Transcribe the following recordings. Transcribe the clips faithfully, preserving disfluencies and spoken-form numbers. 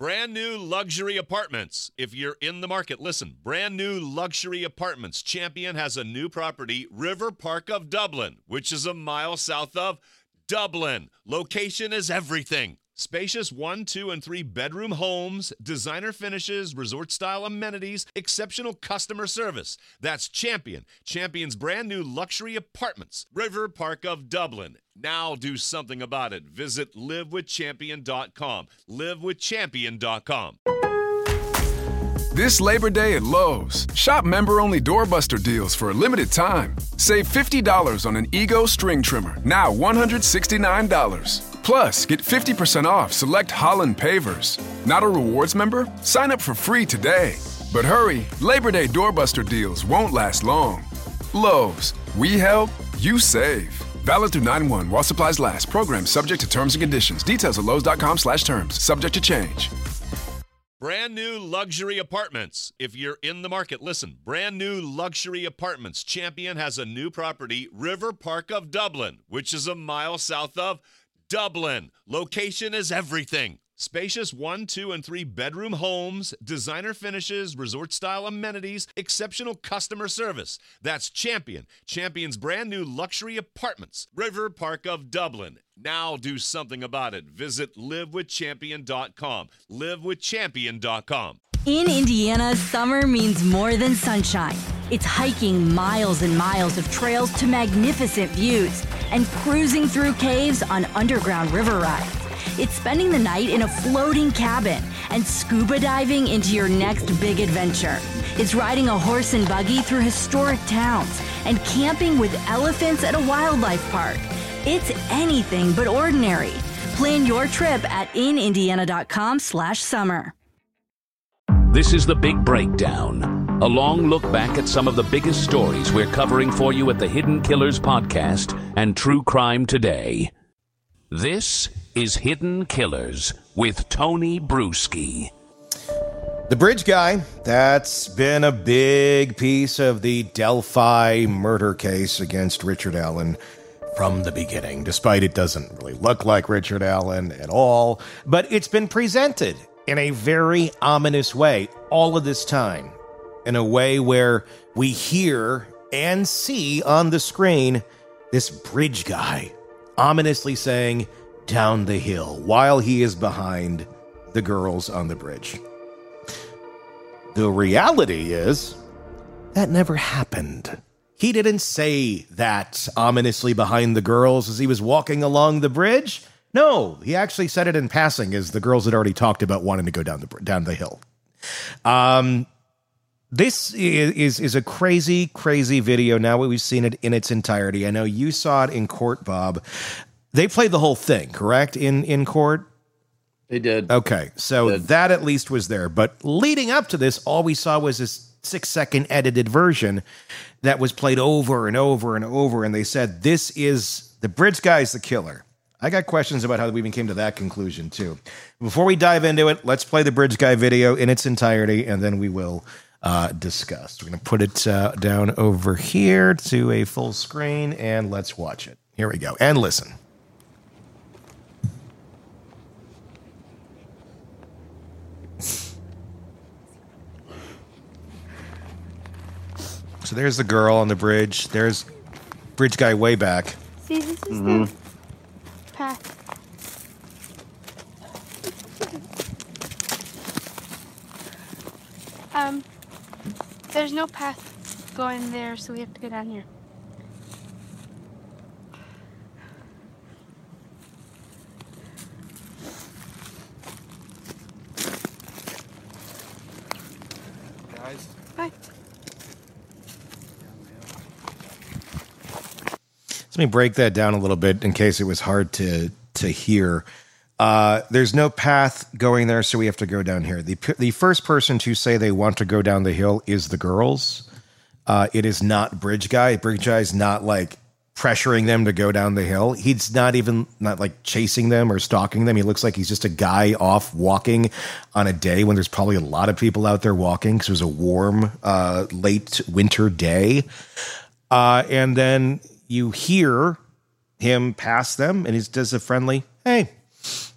Brand new luxury apartments. If you're in the market, listen. Brand new luxury apartments. Champion has a new property, River Park of Dublin, which is a mile south of Dublin. Location is everything. Spacious one, two, and three bedroom homes, designer finishes, resort-style amenities, exceptional customer service. That's Champion. Champion's brand new luxury apartments. River Park of Dublin. Now do something about it. Visit live with champion dot com. live with champion dot com. This Labor Day at Lowe's, shop member-only doorbuster deals for a limited time. Save fifty dollars on an Ego string trimmer, now one hundred sixty-nine dollars. Plus, get fifty percent off select Holland pavers. Not a rewards member? Sign up for free today. But hurry, Labor Day doorbuster deals won't last long. Lowe's, we help, you save. Valid through nine one while supplies last. Program subject to terms and conditions. Details at lowes dot com slash terms. Subject to change. Brand new luxury apartments. If you're in the market, listen. Brand new luxury apartments. Champion has a new property, River Park of Dublin, which is a mile south of Dublin. Location is everything. Spacious one, two, and three bedroom homes, designer finishes, resort-style amenities, exceptional customer service. That's Champion. Champion's brand new luxury apartments. River Park of Dublin. Now do something about it. Visit live with champion dot com. live with champion dot com. In Indiana, summer means more than sunshine. It's hiking miles and miles of trails to magnificent views and cruising through caves on underground river rides. It's spending the night in a floating cabin and scuba diving into your next big adventure. It's riding a horse and buggy through historic towns and camping with elephants at a wildlife park. It's anything but ordinary. Plan your trip at in indiana dot com slash summer. This is The Big Breakdown, a long look back at some of the biggest stories we're covering for you at the Hidden Killers podcast and True Crime Today. This is Hidden Killers with Tony Bruschi. The bridge guy, that's been a big piece of the Delphi murder case against Richard Allen from the beginning, despite it doesn't really look like Richard Allen at all. But it's been presented in a very ominous way all of this time, in a way where we hear and see on the screen this bridge guy ominously saying, "Down the hill," while he is behind the girls on the bridge. The reality is that never happened. He didn't say that ominously behind the girls as he was walking along the bridge. No, he actually said it in passing, as the girls had already talked about wanting to go down the down the hill. Um, this is, is is a crazy, crazy video. Now we've seen it in its entirety. I know you saw it in court, Bob. They played the whole thing, correct? In in court? They did. Okay, so They did. that at least was there. But leading up to this, all we saw was this six-second edited version that was played over and over and over, and they said, this is, the bridge guy's the killer. I got questions about how we even came to that conclusion, too. Before we dive into it, let's play the bridge guy video in its entirety, and then we will uh, discuss. We're going to put it uh, down over here to a full screen, and let's watch it. Here we go, and listen. So there's the girl on the bridge. There's bridge guy way back. See, this is Mm-hmm. the path. Um, there's no path going there, so we have to go down here. Guys. Bye. Let me break that down a little bit in case it was hard to to hear. Uh, there's no path going there, so we have to go down here. The the first person to say they want to go down the hill is the girls. Uh, it is not Bridge Guy. Bridge Guy is not like pressuring them to go down the hill. He's not even not like chasing them or stalking them. He looks like he's just a guy off walking on a day when there's probably a lot of people out there walking because it was a warm, uh, late winter day. Uh, and then you hear him pass them, and he does a friendly, hey.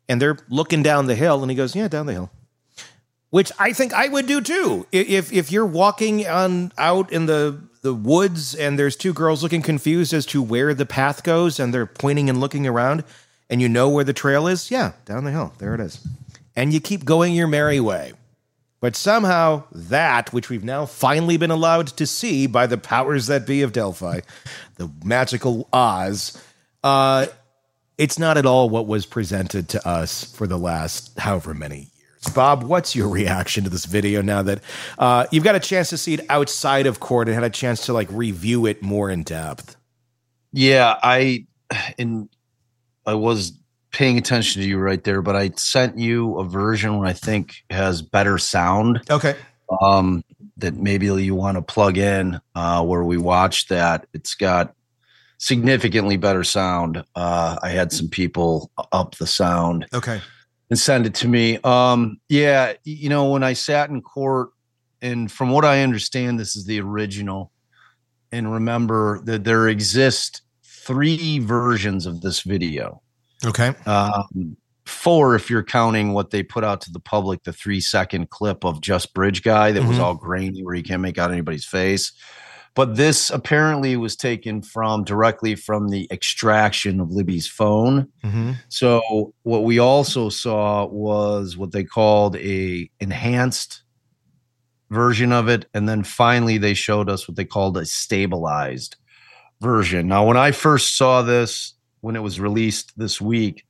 And they're looking down the hill, and he goes, yeah, down the hill. Which I think I would do too. If if you're walking on out in the, the woods and there's two girls looking confused as to where the path goes and they're pointing and looking around and you know where the trail is, yeah, down the hill. There it is. And you keep going your merry way. But somehow that, which we've now finally been allowed to see by the powers that be of Delphi, the magical Oz, uh, it's not at all what was presented to us for the last however many years. Bob, what's your reaction to this video now that uh, you've got a chance to see it outside of court and had a chance to like review it more in depth? Yeah, I and I was paying attention to you right there, but I sent you a version where I think has better sound. Okay. Um, that maybe you want to plug in uh, where we watched that. It's got significantly better sound. Uh, I had some people up the sound. Okay. And send it to me. Um, yeah, you know, when I sat in court, and from what I understand, this is the original. And remember that there exist three versions of this video. Okay. Um, four, if you're counting what they put out to the public, the three second clip of Just Bridge Guy that mm-hmm. was all grainy where you can't make out anybody's face. But this apparently was taken from directly from the extraction of Libby's phone. Mm-hmm. So what we also saw was what they called a enhanced version of it. And then finally they showed us what they called a stabilized version. Now, when I first saw this, when it was released this week,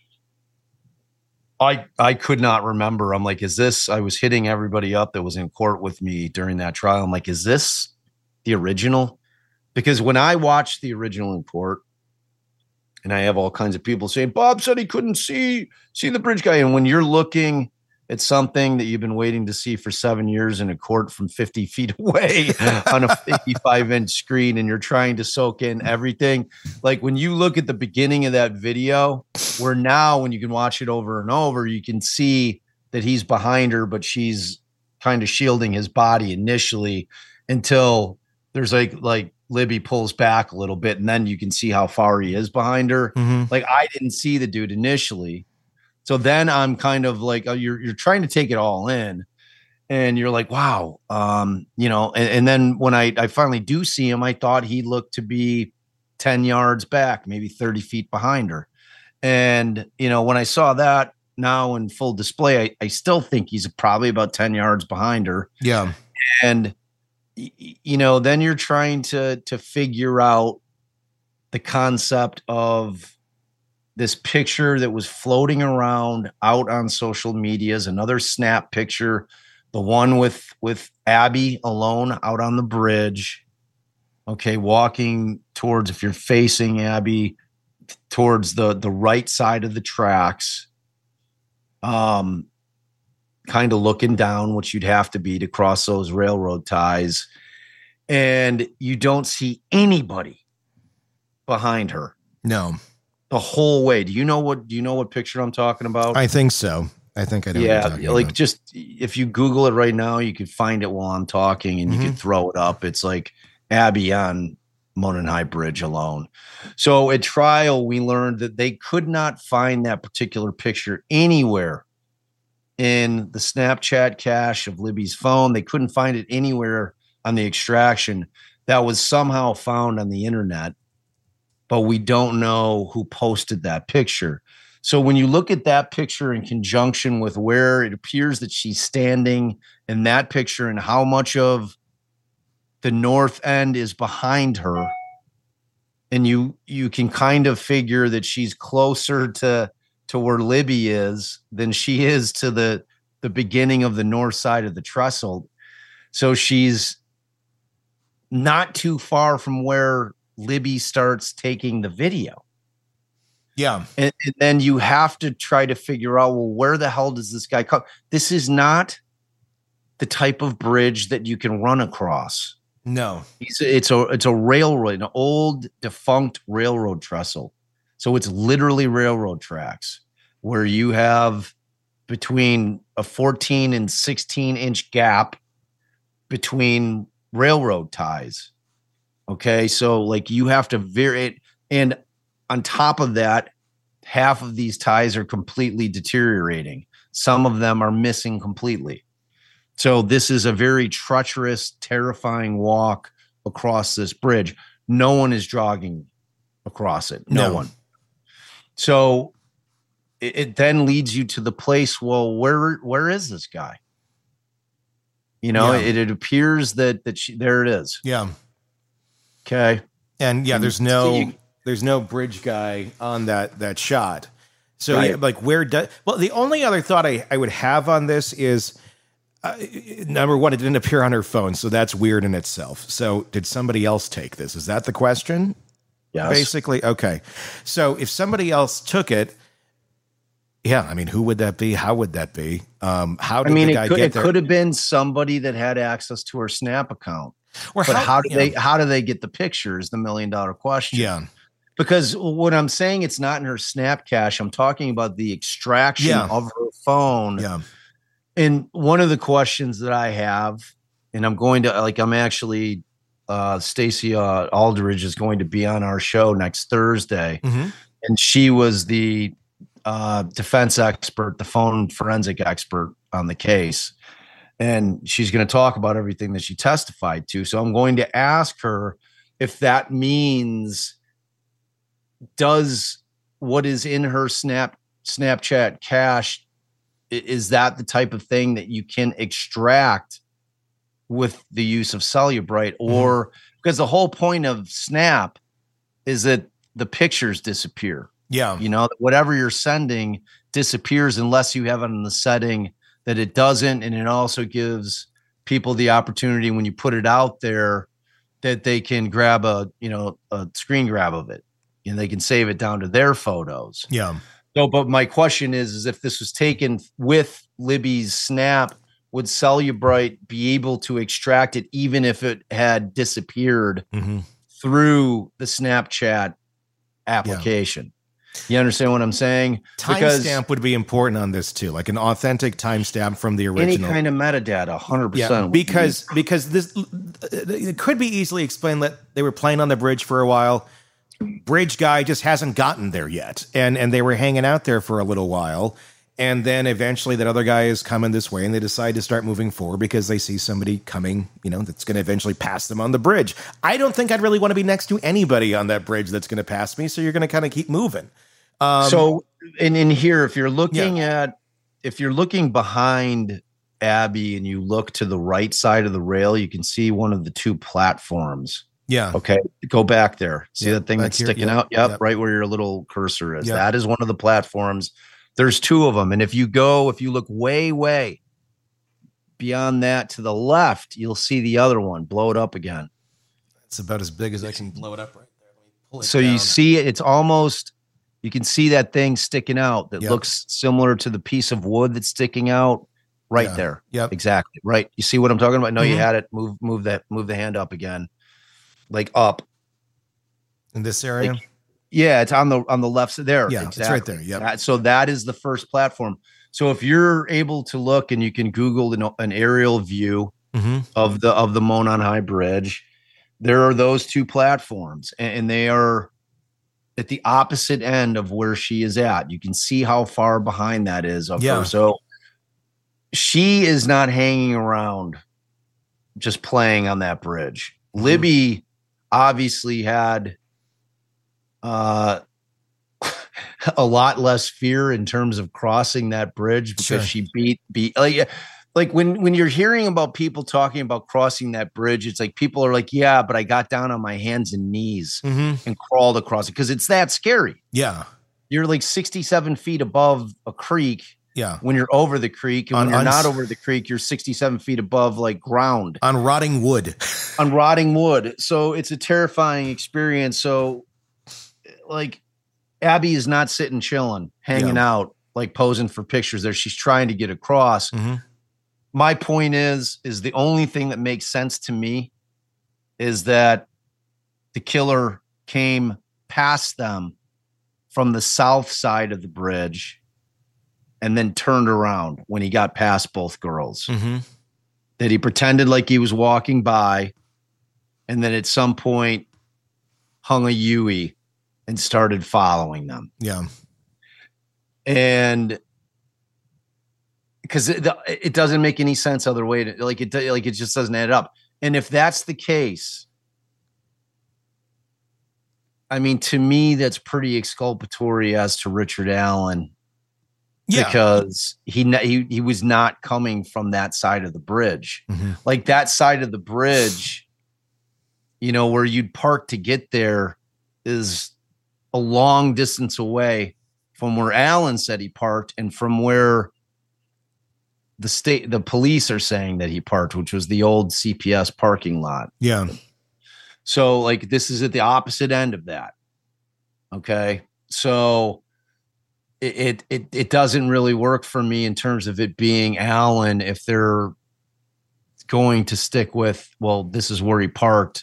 I I could not remember. I'm like, is this, I was hitting everybody up that was in court with me during that trial. I'm like, is this the original? Because when I watched the original in court, and I have all kinds of people saying, Bob said he couldn't see, see the bridge guy. And when you're looking at something that you've been waiting to see for seven years in a court from fifty feet away on a fifty-five inch screen, and you're trying to soak in everything. Like when you look at the beginning of that video, where now when you can watch it over and over, you can see that he's behind her, but she's kind of shielding his body initially until there's like, like Libby pulls back a little bit, and then you can see how far he is behind her. Mm-hmm. Like I didn't see the dude initially. So then I'm kind of like, oh, you're, you're trying to take it all in, and you're like, wow. Um, you know, and, and then when I, I finally do see him, I thought he looked to be ten yards back, maybe thirty feet behind her. And, you know, when I saw that now in full display, I, I still think he's probably about ten yards behind her. Yeah. And, you know, then you're trying to to figure out the concept of this picture that was floating around out on social media is another snap picture, the one with with Abby alone out on the bridge. Okay, walking towards, if you're facing Abby, towards the the right side of the tracks. Um. Kind of looking down, which you'd have to be to cross those railroad ties, and you don't see anybody behind her. No, the whole way. Do you know what? Do you know what picture I'm talking about? I think so. I think I know. Yeah, what you're like about. Just if you Google it right now, you can find it while I'm talking, and mm-hmm. you can throw it up. It's like Abby on Monon High Bridge alone. So at trial, we learned that they could not find that particular picture anywhere in the Snapchat cache of Libby's phone. They couldn't find it anywhere on the extraction. That was somehow found on the internet, but we don't know who posted that picture. So when you look at that picture in conjunction with where it appears that she's standing in that picture and how much of the north end is behind her, and you you can kind of figure that she's closer to to where Libby is than she is to the, the beginning of the north side of the trestle. So she's not too far from where Libby starts taking the video. Yeah. And, and then you have to try to figure out, well, where the hell does this guy come? This is not the type of bridge that you can run across. No. It's a, it's a, it's a railroad, an old defunct railroad trestle. So it's literally railroad tracks where you have between a fourteen and sixteen inch gap between railroad ties. Okay. So like you have to vary it. And on top of that, half of these ties are completely deteriorating. Some of them are missing completely. So this is a very treacherous, terrifying walk across this bridge. No one is jogging across it. No, no. one. So it, it then leads you to the place, well, where where is this guy? You know, yeah. it, it appears that that she, there it is. Yeah. Okay. And yeah, there's no there's no bridge guy on that that shot. So right. yeah, like where does well the only other thought I, I would have on this is uh, number one, it didn't appear on her phone, so that's weird in itself. So did somebody else take this? Is that the question? Yes. Basically, okay. So if somebody else took it, yeah, I mean, who would that be? How would that be? Um, how did I mean, the guy it could, get it there? could have been somebody that had access to her Snap account. Or but how, how do you they know, how do they get the picture is the million dollar question. Yeah. Because when I'm saying it's not in her Snap cache, I'm talking about the extraction Yeah. of her phone. Yeah. And one of the questions that I have, and I'm going to like, I'm actually, uh, Stacey uh, Aldridge is going to be on our show next Thursday. Mm-hmm. And she was the uh, defense expert, the phone forensic expert on the case. And she's going to talk about everything that she testified to. So I'm going to ask her if that means, does what is in her Snap Snapchat cache, is that the type of thing that you can extract with the use of Cellubrite? Or mm-hmm. because the whole point of Snap is that the pictures disappear. Yeah. You know, whatever you're sending disappears unless you have it in the setting that it doesn't. And it also gives people the opportunity when you put it out there that they can grab a, you know, a screen grab of it and they can save it down to their photos. Yeah. So, but my question is, is if this was taken with Libby's Snap, would Cellubrite be able to extract it even if it had disappeared mm-hmm. through the Snapchat application? Yeah. You understand what I'm saying? Timestamp would be important on this too, like an authentic timestamp from the original. Any kind of metadata, one hundred percent. Yeah, because because this it could be easily explained that they were playing on the bridge for a while. Bridge guy just hasn't gotten there yet, and and they were hanging out there for a little while, and then eventually that other guy is coming this way, and they decide to start moving forward because they see somebody coming, you know, that's going to eventually pass them on the bridge. I don't think I'd really want to be next to anybody on that bridge that's going to pass me, so you're going to kind of keep moving. Um, so, and in here, if you're looking yeah. at, if you're looking behind Abby and you look to the right side of the rail, you can see one of the two platforms. Yeah. Okay. Go back there. See yeah, that thing that's here, sticking yep, out? Yep, yep. Right where your little cursor is. Yep. That is one of the platforms. There's two of them. And if you go, if you look way, way beyond that to the left, you'll see the other one. Blow it up again. It's about as big as I can blow it up right there. Let me pull it so down. You see it. It's almost, you can see that thing sticking out that yep. looks similar to the piece of wood that's sticking out right yeah. there. Yep. Exactly. Right. You see what I'm talking about? No, mm-hmm. you had it. Move, move that, move the hand up again. Like up. In this area? Like, yeah, it's on the on the left side there. Yeah, exactly. it's right there. Yeah. That, so that is the first platform. So if you're able to look and you can Google an, an aerial view mm-hmm. of the of the Monon High Bridge, there are those two platforms, and, and they are at the opposite end of where she is at. You can see how far behind that is of yeah. her. So she is not hanging around just playing on that bridge. Mm-hmm. Libby obviously had uh, a lot less fear in terms of crossing that bridge because sure. she beat, beat like, like when, when you're hearing about people talking about crossing that bridge, it's like, people are like, yeah, but I got down on my hands and knees mm-hmm. and crawled across it. Cause it's that scary. Yeah. You're like sixty-seven feet above a creek. Yeah. When you're over the creek, and on, when you're on, not over the creek, you're sixty-seven feet above like ground on rotting wood, on rotting wood. So it's a terrifying experience. So like Abby is not sitting, chilling, hanging yeah. out, like posing for pictures there. She's trying to get across. Mm-hmm. My point is, is the only thing that makes sense to me is that the killer came past them from the south side of the bridge and then turned around when he got past both girls. Mm-hmm. That he pretended like he was walking by and then at some point hung a U E and started following them. Yeah. And because it, it doesn't make any sense other way to like it like it just doesn't add up. And if that's the case, I mean, to me, that's pretty exculpatory as to Richard Allen. Yeah. Because he, he he was not coming from that side of the bridge. Mm-hmm. Like that side of the bridge, you know, where you'd park to get there is a long distance away from where Allen said he parked and from where the state, the police are saying that he parked, which was the old C P S parking lot. Yeah. So like, this is at the opposite end of that. Okay. So it, it, it, it doesn't really work for me in terms of it being Allen. If they're going to stick with, well, this is where he parked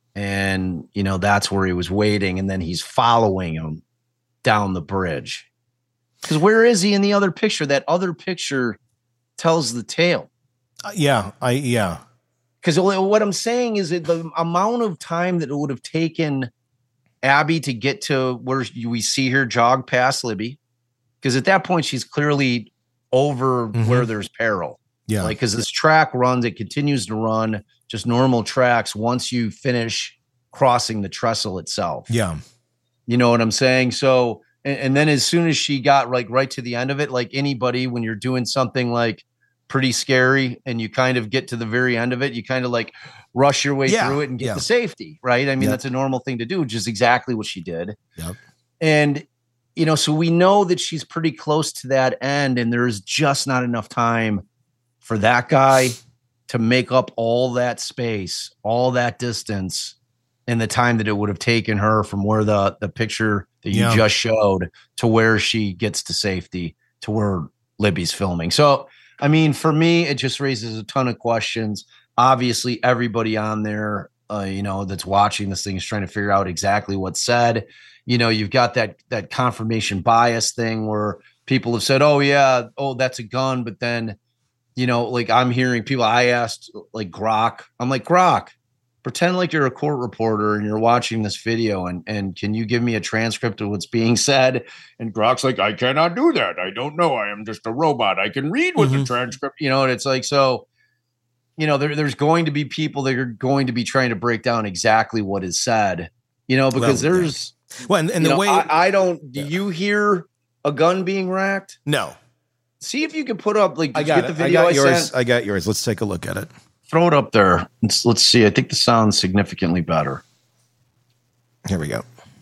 and, you know, that's where he was waiting. And then he's following him down the bridge. Because where is he in the other picture? That other picture tells the tale. Uh, yeah, I yeah. Because what I'm saying is that the amount of time that it would have taken Abby to get to where we see her jog past Libby, because at that point she's clearly over mm-hmm. where there's peril. Yeah, like because this track runs, it continues to run just normal tracks once you finish crossing the trestle itself. Yeah, you know what I'm saying. So. And then as soon as she got like right to the end of it, like anybody, when you're doing something like pretty scary and you kind of get to the very end of it, you kind of like rush your way yeah, through it and get yeah. the safety, right? I mean, yep. that's a normal thing to do, which is exactly what she did. Yep. And, you know, so we know that she's pretty close to that end and there's just not enough time for that guy to make up all that space, all that distance in the time that it would have taken her from where the, the picture that you yeah. just showed to where she gets to safety, to where Libby's filming. So, I mean, for me, it just raises a ton of questions. Obviously, everybody on there, uh, you know, that's watching this thing is trying to figure out exactly what's said. You know, you've got that that confirmation bias thing where people have said, oh, yeah, oh, that's a gun. But then, you know, like I'm hearing people, I asked like Grok, I'm like, Grok, pretend like you're a court reporter and you're watching this video and, and can you give me a transcript of what's being said? And Grok's like, I cannot do that. I don't know. I am just a robot. I can read with mm-hmm. the transcript, you know, and it's like, so, you know, there, there's going to be people that are going to be trying to break down exactly what is said, you know, because well, there's, yeah. well, and, and the know, way I, I don't, do yeah. you hear a gun being racked? No. See if you can put up, like, I got, get the I video got I yours. sent? I got yours. Let's take a look at it. Throw it up there. Let's, let's see. I think the sound's significantly better. Here we go.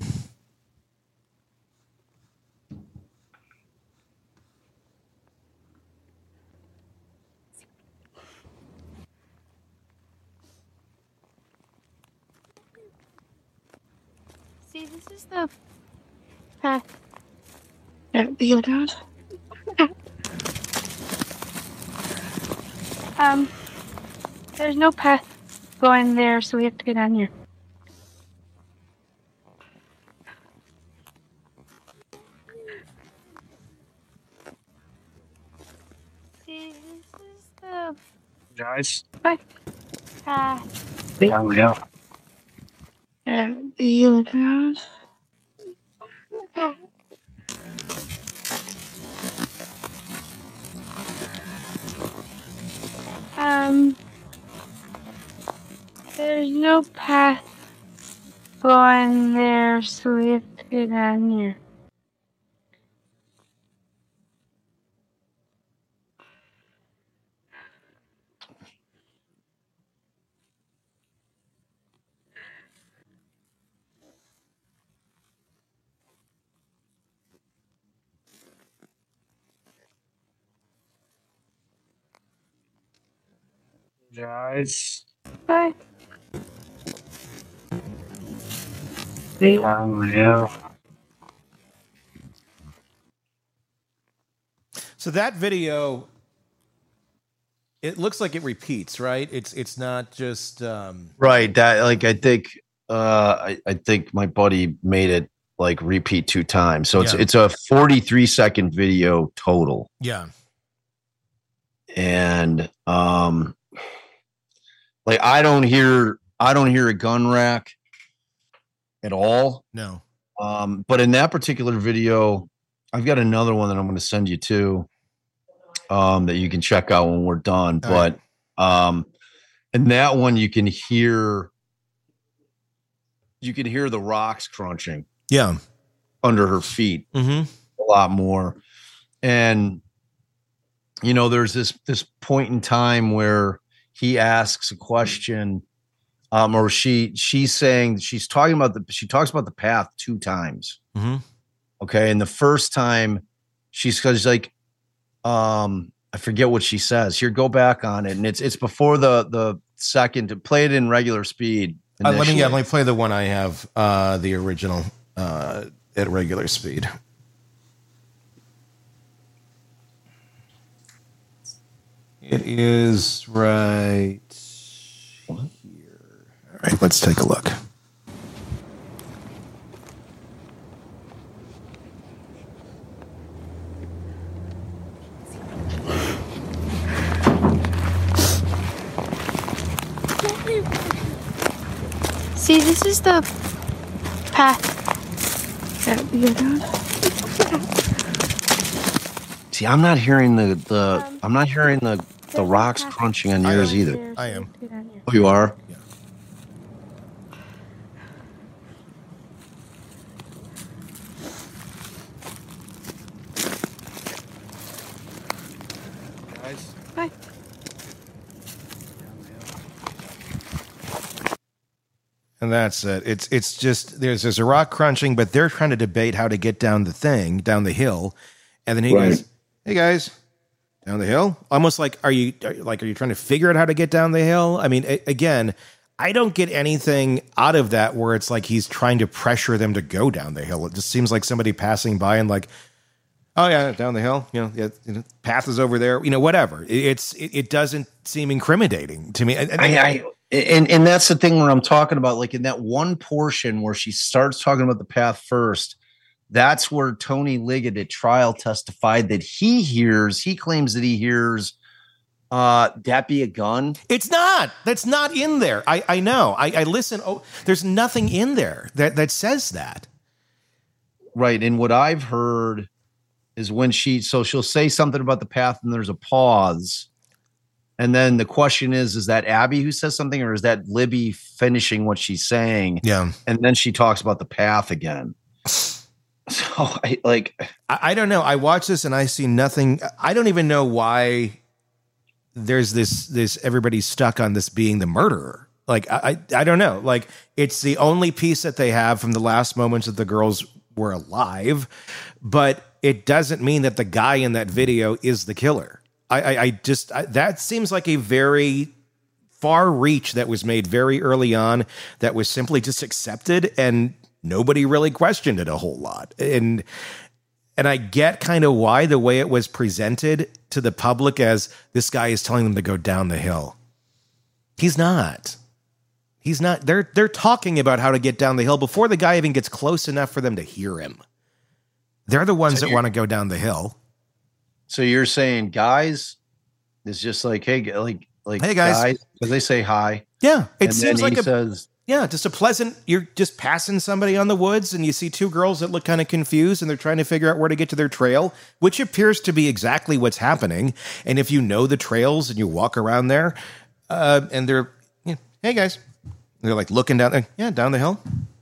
See, this is the path. You know? Um, there's no path going there, so we have to go down here. See, this is the guys. path. Uh, yeah, we go. Uh, you know? Um, there's no path going there, so we have to go down here. Guys. Bye. Um, yeah. So that video, it looks like it repeats, right? It's it's not just um... right. That like I think uh, I, I think my buddy made it like repeat two times. So it's yeah. it's a forty-three second video total. Yeah. And um. Like I don't hear, I don't hear a gun rack at all. No. Um, but in that particular video, I've got another one that I'm going to send you to, um, that you can check out when we're done. All but, right. um, and that one you can hear, you can hear the rocks crunching. Yeah. Under her feet mm-hmm. a lot more. And, you know, there's this, this point in time where he asks a question, um, or she, she's saying, she's talking about the, she talks about the path two times. Mm-hmm. Okay. And the first time she's, she's like, um, I forget what she says. Here, go back on it. And it's, it's before the, the second to play it in regular speed. Uh, let me, yeah, let me play the one I have, uh, the original, uh, at regular speed. It is right here. All right, let's take a look. See, this is the path that we go down. See, I'm not hearing the, the um, I'm not hearing the, the rocks crunching on yours either. I am. Oh, you are? Yeah. Guys. Bye. And that's it. It's it's just there's there's a rock crunching, but they're trying to debate how to get down the thing, down the hill, and then he Right. goes, "Hey guys, down the hill." Almost like, are you are, like are you trying to figure out how to get down the hill? I mean, a, again, I don't get anything out of that where it's like he's trying to pressure them to go down the hill. It just seems like somebody passing by and like, oh yeah, down the hill, you know, yeah, you know, path is over there, you know, whatever. It, it's it, it doesn't seem incriminating to me. And, I, I and and that's the thing where I'm talking about, like in that one portion where she starts talking about the path first. That's where Tony Liggett at trial testified that he hears. He claims that he hears. Uh, that be a gun? It's not. That's not in there. I I know. I, I listen. Oh, there's nothing in there that that says that. Right. And what I've heard is when she, so she'll say something about the path and there's a pause. And then the question is, is that Abby who says something or is that Libby finishing what she's saying? Yeah. And then she talks about the path again. So I like, I, I don't know. I watch this and I see nothing. I don't even know why there's this, this, everybody's stuck on this being the murderer. Like, I, I, I don't know. Like, it's the only piece that they have from the last moments that the girls were alive, but it doesn't mean that the guy in that video is the killer. I, I, I just, I, that seems like a very far reach that was made very early on that was simply just accepted and nobody really questioned it a whole lot. And, and I get kind of why the way it was presented to the public as this guy is telling them to go down the hill. He's not. He's not. They're, they're talking about how to get down the hill before the guy even gets close enough for them to hear him. They're the ones so that want to go down the hill. So you're saying guys is just like, hey, like, like, hey guys, because they say hi. Yeah. It and seems then like he a, says, yeah, just a pleasant, you're just passing somebody on the woods and you see two girls that look kind of confused and they're trying to figure out where to get to their trail, which appears to be exactly what's happening. And if you know the trails and you walk around there, uh, and they're, yeah, hey guys, they're like looking down there. Yeah. Down the hill.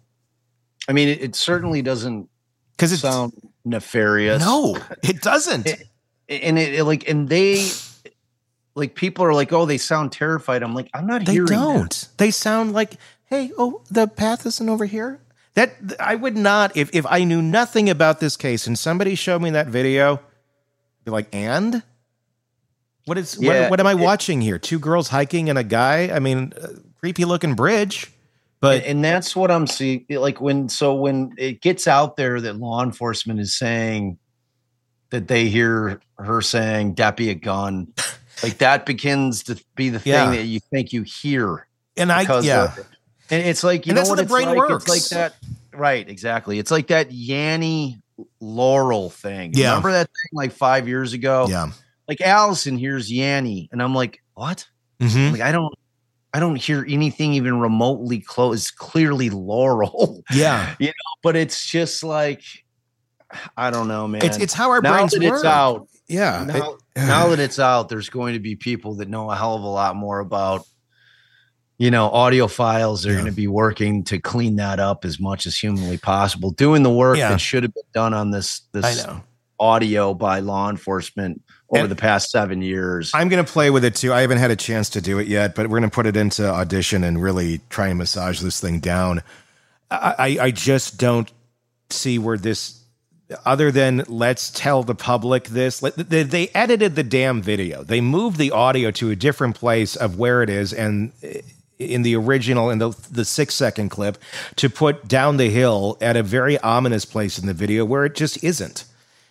I mean, it, it certainly doesn't because it sound nefarious. No, it doesn't. It, and it, it like, and they, like, people are like, oh, they sound terrified. I'm like, I'm not they hearing don't. that. They sound like, hey, oh, the path isn't over here. That I would not, if, if I knew nothing about this case and somebody showed me that video, be like, and what is, Yeah, what, what am I it- watching here? Two girls hiking and a guy. I mean, uh, creepy looking bridge, but and, and that's what I'm seeing. Like when, so when it gets out there that law enforcement is saying that they hear her saying, that be a gun, like that begins to be the thing Yeah. that you think you hear. and I, Because yeah, of- and it's like, you And know that's what how the it's brain like? works. It's like that. Right. Exactly. It's like that Yanny Laurel thing. Yeah. Remember that thing like five years ago? yeah. Like Allison hears Yanny and I'm like, what? Mm-hmm. Like, I don't, I don't hear anything even remotely close. It's clearly Laurel. Yeah. But it's just like, I don't know, man. It's it's how our now brains that work. It's out. Yeah. Now, It- now that it's out, there's going to be people that know a hell of a lot more about, you know, audio files. They're Yeah. going to be working to clean that up as much as humanly possible, doing the work Yeah. that should have been done on this I this know. audio by law enforcement over And- the past seven years. I'm going to play with it too. I haven't had a chance to do it yet, but we're going to put it into Audition and really try and massage this thing down. I, I, I just don't see where this, other than let's tell the public this. Let- They, they edited the damn video. They moved the audio to a different place of where it is, and in the original, in the the six second clip, to put down the hill at a very ominous place in the video where it just isn't.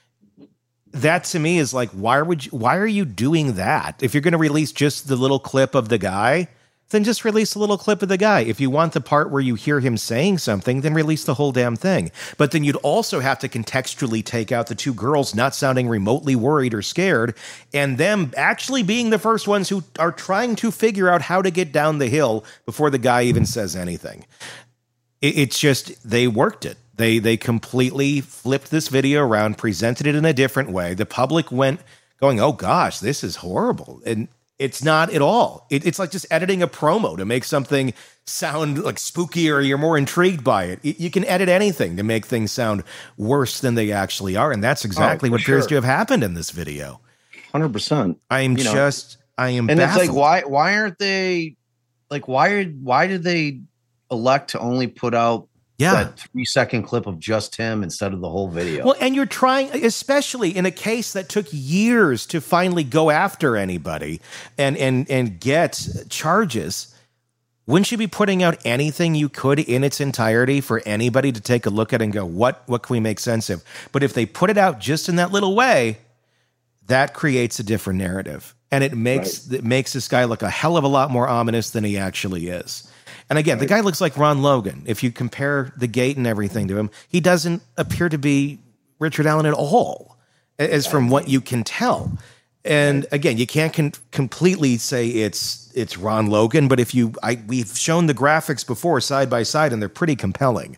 That to me is like, why would you, why are you doing that? If you're going to release just the little clip of the guy, then just release a little clip of the guy. If you want the part where you hear him saying something, then release the whole damn thing. But then you'd also have to contextually take out the two girls not sounding remotely worried or scared, and them actually being the first ones who are trying to figure out how to get down the hill before the guy even says anything. It, it's just, they worked it. They they completely flipped this video around, presented it in a different way. The public went going, oh gosh, this is horrible. And it's not at all. It, it's like just editing a promo to make something sound like spooky or you're more intrigued by it. Y- You can edit anything to make things sound worse than they actually are. And that's exactly Oh, for what appears sure. to have happened in this video. one hundred percent. I am You know, just, I am And baffled. it's like, why why aren't they like why are why did they elect to only put out Yeah. that three second clip of just him instead of the whole video? Well, and you're trying, especially in a case that took years to finally go after anybody and and and get charges. Wouldn't you be putting out anything you could in its entirety for anybody to take a look at and go, what what can we make sense of? But if they put it out just in that little way, that creates a different narrative, and it makes it makes this guy look a hell of a lot more ominous than he actually is. And again, the guy looks like Ron Logan. If you compare the gait and everything to him, he doesn't appear to be Richard Allen at all, as from what you can tell. And again, you can't con- completely say it's it's Ron Logan, but if you, I, we've shown the graphics before side by side, and they're pretty compelling.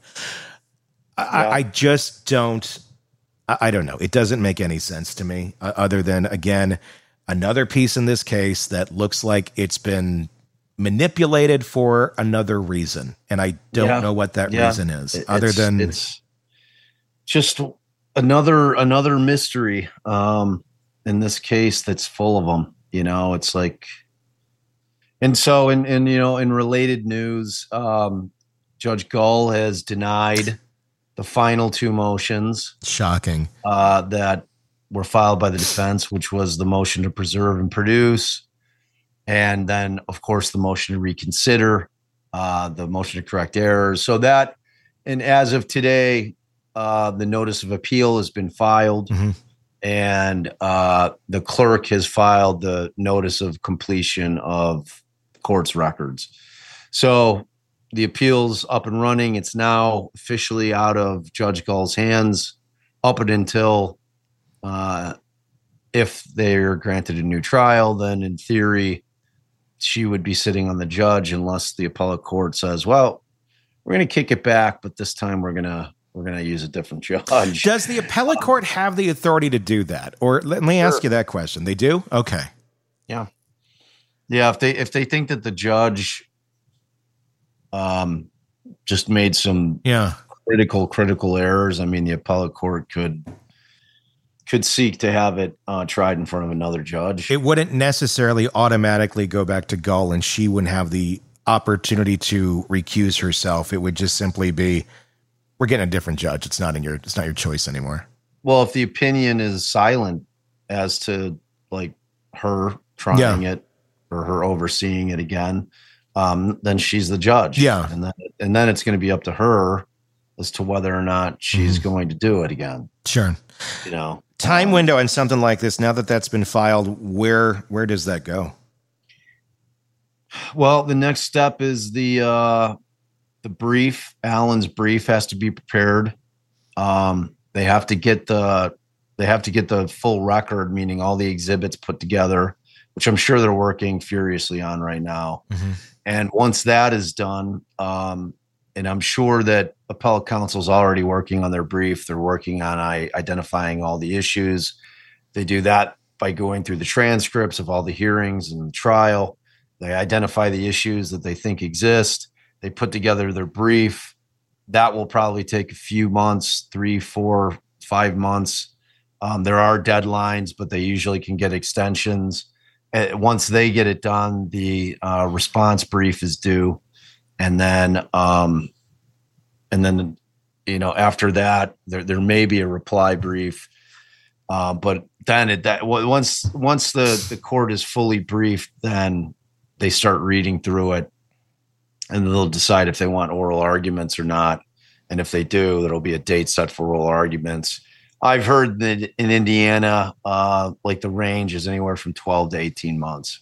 I, Yeah. I just don't. I, I don't know. It doesn't make any sense to me, uh, other than again another piece in this case that looks like it's been manipulated for another reason, and I don't Yeah. know what that Yeah. reason is, It- other it's- than it's just another another mystery um in this case that's full of them. You know, it's like, and so in in you know in related news, um Judge Gull has denied the final two motions shocking. uh that were filed by the defense, which was the motion to preserve and produce, and then of course the motion to reconsider, uh the motion to correct errors. So that, and as of today, uh the notice of appeal has been filed, Mhm. and uh the clerk has filed the notice of completion of court's records. So the appeal's up and running. It's now officially out of Judge Gull's hands up and until uh if they're granted a new trial. Then in theory she would be sitting on the judge, unless the appellate court says, well, we're going to kick it back, but this time we're going to we're going to use a different judge. Does the appellate court have the authority to do that? Or let me ask Sure. you that question. They do? Okay. Yeah. Yeah, if they if they think that the judge um just made some Yeah. critical critical errors, I mean the appellate court could could seek to have it uh, tried in front of another judge. It wouldn't necessarily automatically go back to Gull, and she wouldn't have the opportunity to recuse herself. It would just simply be, we're getting a different judge. It's not in your, it's not your choice anymore. Well, if the opinion is silent as to like her trying Yeah. it or her overseeing it again, um, then she's the judge. Yeah. And then and then it's going to be up to her as to whether or not she's Mm-hmm. going to do it again. Sure. You know, Time window on something like this, now that that's been filed, where where does that go? well, the next step is the uh, the brief. Allen's brief has to be prepared. Um, they have to get the they have to get the full record, meaning all the exhibits put together, which I'm sure they're working furiously on right now. Mm-hmm. And once that is done, um, and I'm sure that appellate counsel's already working on their brief. They're working on I, identifying all the issues. They do that by going through the transcripts of all the hearings and the trial. They identify the issues that they think exist. They put together their brief. That will probably take a few months, three, four, five months. Um, there are deadlines, but they usually can get extensions. Uh, once they get it done, the uh, response brief is due. And then, um, and then, you know, after that, there, there may be a reply brief. Uh, but then it, that once, once the, the court is fully briefed, then they start reading through it, and they'll decide if they want oral arguments or not. And if they do, there'll be a date set for oral arguments. I've heard that in Indiana, uh, like the range is anywhere from twelve to eighteen months.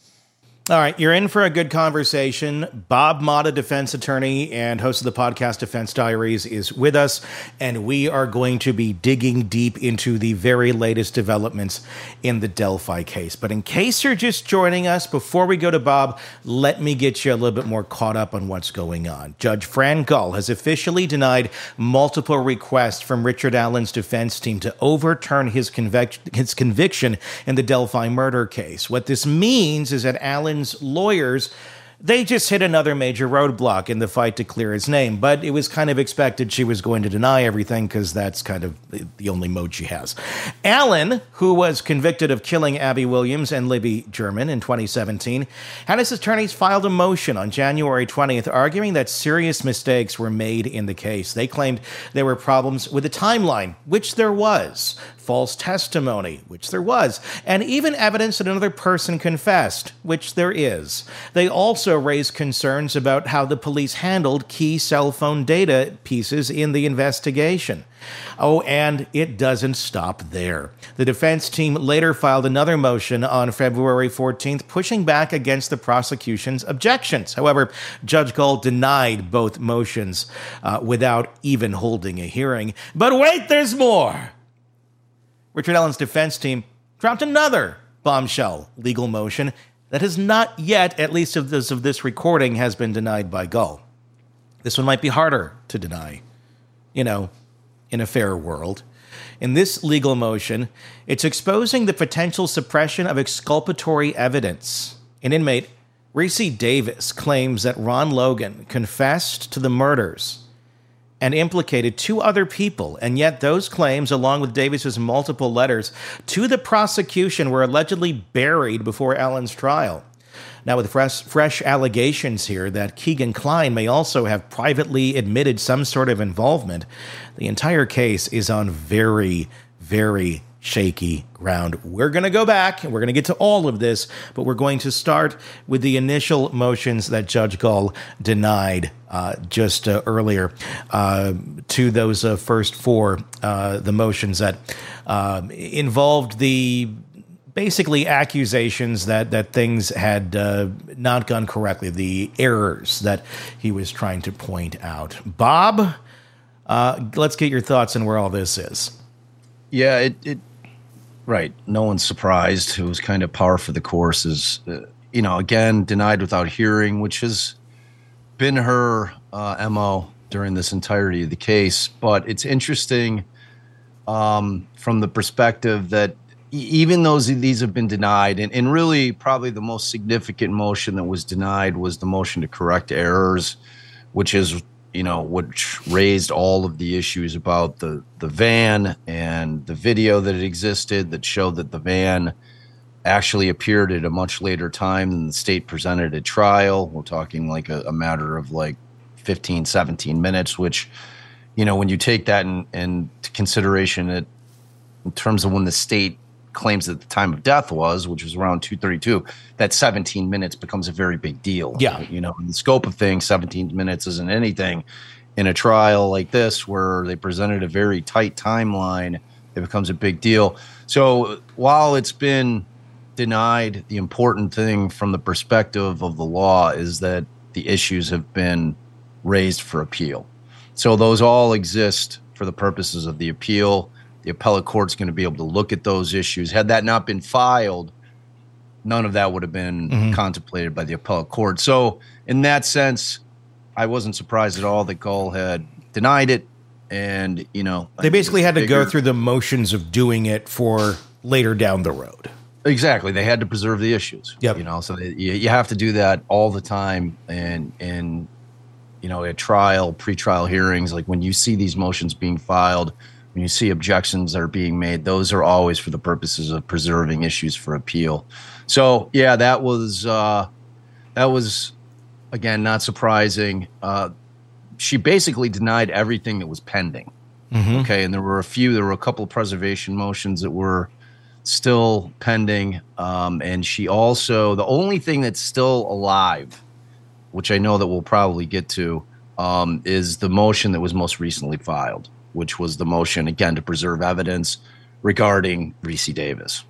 All right, you're in for a good conversation. Bob Motta, defense attorney and host of the podcast Defense Diaries, is with us, and we are going to be digging deep into the very latest developments in the Delphi case. But in case you're just joining us, before we go to Bob, let me get you a little bit more caught up on what's going on. Judge Fran Gull has officially denied multiple requests from Richard Allen's defense team to overturn his, convic- his conviction in the Delphi murder case. What this means is that Allen lawyers, they just hit another major roadblock in the fight to clear his name, but it was kind of expected she was going to deny everything because that's kind of the only mode she has. Allen, who was convicted of killing Abby Williams and Libby German in twenty seventeen, had his attorneys filed a motion on January twentieth arguing that serious mistakes were made in the case. They claimed there were problems with the timeline, which there was, false testimony, which there was, and even evidence that another person confessed, which there is. They also raised concerns about how the police handled key cell phone data pieces in the investigation. Oh, and it doesn't stop there. The defense team later filed another motion on February fourteenth, pushing back against the prosecution's objections. However, Judge Gull denied both motions uh, without even holding a hearing. But wait, there's more! Richard Allen's defense team dropped another bombshell legal motion that has not yet, at least of this, of this recording, has been denied by Gull. This one might be harder to deny, you know, in a fair world. In this legal motion, it's exposing the potential suppression of exculpatory evidence. An inmate, Reese Davis, claims that Ron Logan confessed to the murders and implicated two other people, and yet those claims, along with Davis's multiple letters to the prosecution, were allegedly buried before Allen's trial. Now, with fresh, fresh allegations here that Keegan Kline may also have privately admitted some sort of involvement, the entire case is on very, very shaky ground. We're going to go back, and we're going to get to all of this, but we're going to start with the initial motions that Judge Gull denied uh, just uh, earlier uh, to those uh, first four, uh, the motions that uh, involved the basically accusations that, that things had uh, not gone correctly, the errors that he was trying to point out. Bob, uh, let's get your thoughts on where all this is. Yeah, it, it right. No one's surprised. It was kind of par for the course. Is uh, you know, again, denied without hearing, which has been her uh, M O during this entirety of the case. But it's interesting um, from the perspective that even though these have been denied, and, and really probably the most significant motion that was denied was the motion to correct errors, which is, you know, which raised all of the issues about the, the van and the video that had existed that showed that the van actually appeared at a much later time than the state presented at trial. We're talking like a, a matter of like fifteen, seventeen minutes, which, you know, when you take that in, into consideration it, in terms of when the state claims that the time of death was, which was around two thirty-two, that seventeen minutes becomes a very big deal. Yeah. You know, in the scope of things, seventeen minutes isn't anything. In a trial like this, where they presented a very tight timeline, it becomes a big deal. So while it's been denied, the important thing from the perspective of the law is that the issues have been raised for appeal. So those all exist for the purposes of the appeal. The appellate court's going to be able to look at those issues. Had that not been filed, none of that would have been mm-hmm. contemplated by the appellate court. So in that sense, I wasn't surprised at all that Gull had denied it. And, you know, they basically had to go through the motions of doing it for later down the road. Exactly. They had to preserve the issues. Yep. You know, so they, you, you have to do that all the time. And, and, you know, at trial, pre-trial hearings, like when you see these motions being filed, when you see objections that are being made, those are always for the purposes of preserving issues for appeal. So, yeah, that was, uh, that was, again, not surprising. Uh, she basically denied everything that was pending. Mm-hmm. Okay. And there were a few, there were a couple of preservation motions that were still pending. Um, and she also, the only thing that's still alive, which I know that we'll probably get to, um, is the motion that was most recently filed, which was the motion, again, to preserve evidence regarding Reese Davis.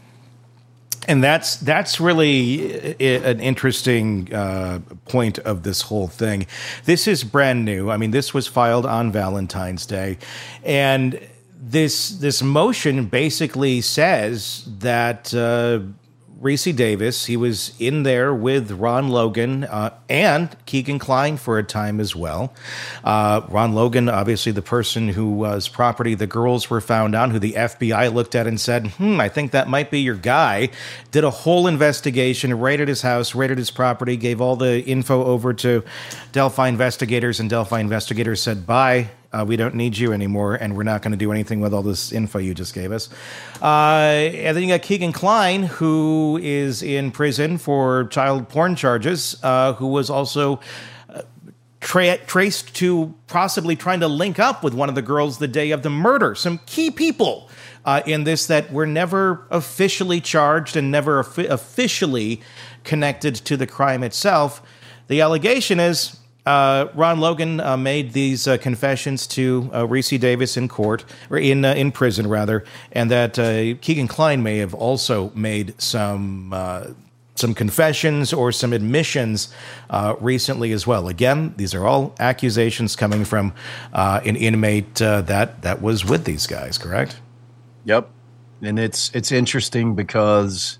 And that's that's really an interesting uh, point of this whole thing. This is brand new. I mean, this was filed on Valentine's Day, and this this motion basically says that uh, Reese Davis, he was in there with Ron Logan uh, and Keegan Kline for a time as well. Uh, Ron Logan, obviously the person who was property the girls were found on, who the F B I looked at and said, hmm, I think that might be your guy. Did a whole investigation, raided his house, raided his property, gave all the info over to Delphi investigators, and Delphi investigators said, bye. Uh, we don't need you anymore, and we're not going to do anything with all this info you just gave us. Uh, and then you got Keegan Kline, who is in prison for child porn charges, uh, who was also uh, tra- traced to possibly trying to link up with one of the girls the day of the murder. Some key people uh, in this that were never officially charged and never of- officially connected to the crime itself. The allegation is Uh, Ron Logan uh, made these uh, confessions to uh, Reese Davis in court, or in uh, in prison rather, and that uh, Keegan Kline may have also made some uh, some confessions or some admissions uh, recently as well. Again, these are all accusations coming from uh, an inmate uh, that that was with these guys. Correct? Yep, and it's it's interesting because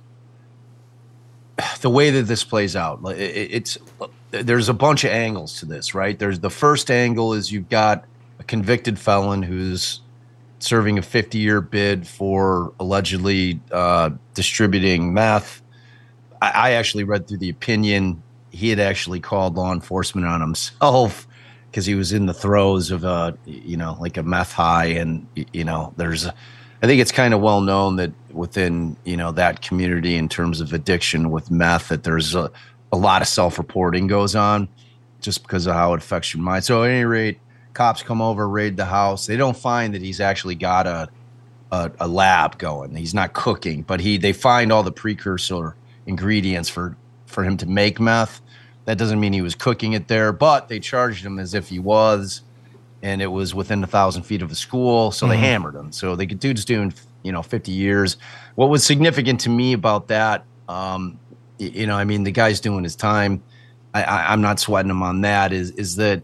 the way that this plays out, it, it's. There's a bunch of angles to this, right? There's the first angle is you've got a convicted felon who's serving a fifty-year bid for allegedly uh, distributing meth. I, I actually read through the opinion. He had actually called law enforcement on himself because he was in the throes of a, you know, like a meth high. And, you know, there's, a, I think it's kind of well known that within, you know, that community in terms of addiction with meth, that there's a, a lot of self-reporting goes on just because of how it affects your mind. So at any rate, cops come over, raid the house. They don't find that he's actually got a, a, a lab going. He's not cooking, but he, they find all the precursor ingredients for, for him to make meth. That doesn't mean he was cooking it there, but they charged him as if he was, and it was within a thousand feet of a school. So mm-hmm. they hammered him. So the dude's doing, you know, fifty years. What was significant to me about that, um, you know, I mean, the guy's doing his time. I, I, I'm not sweating him on that. Is is that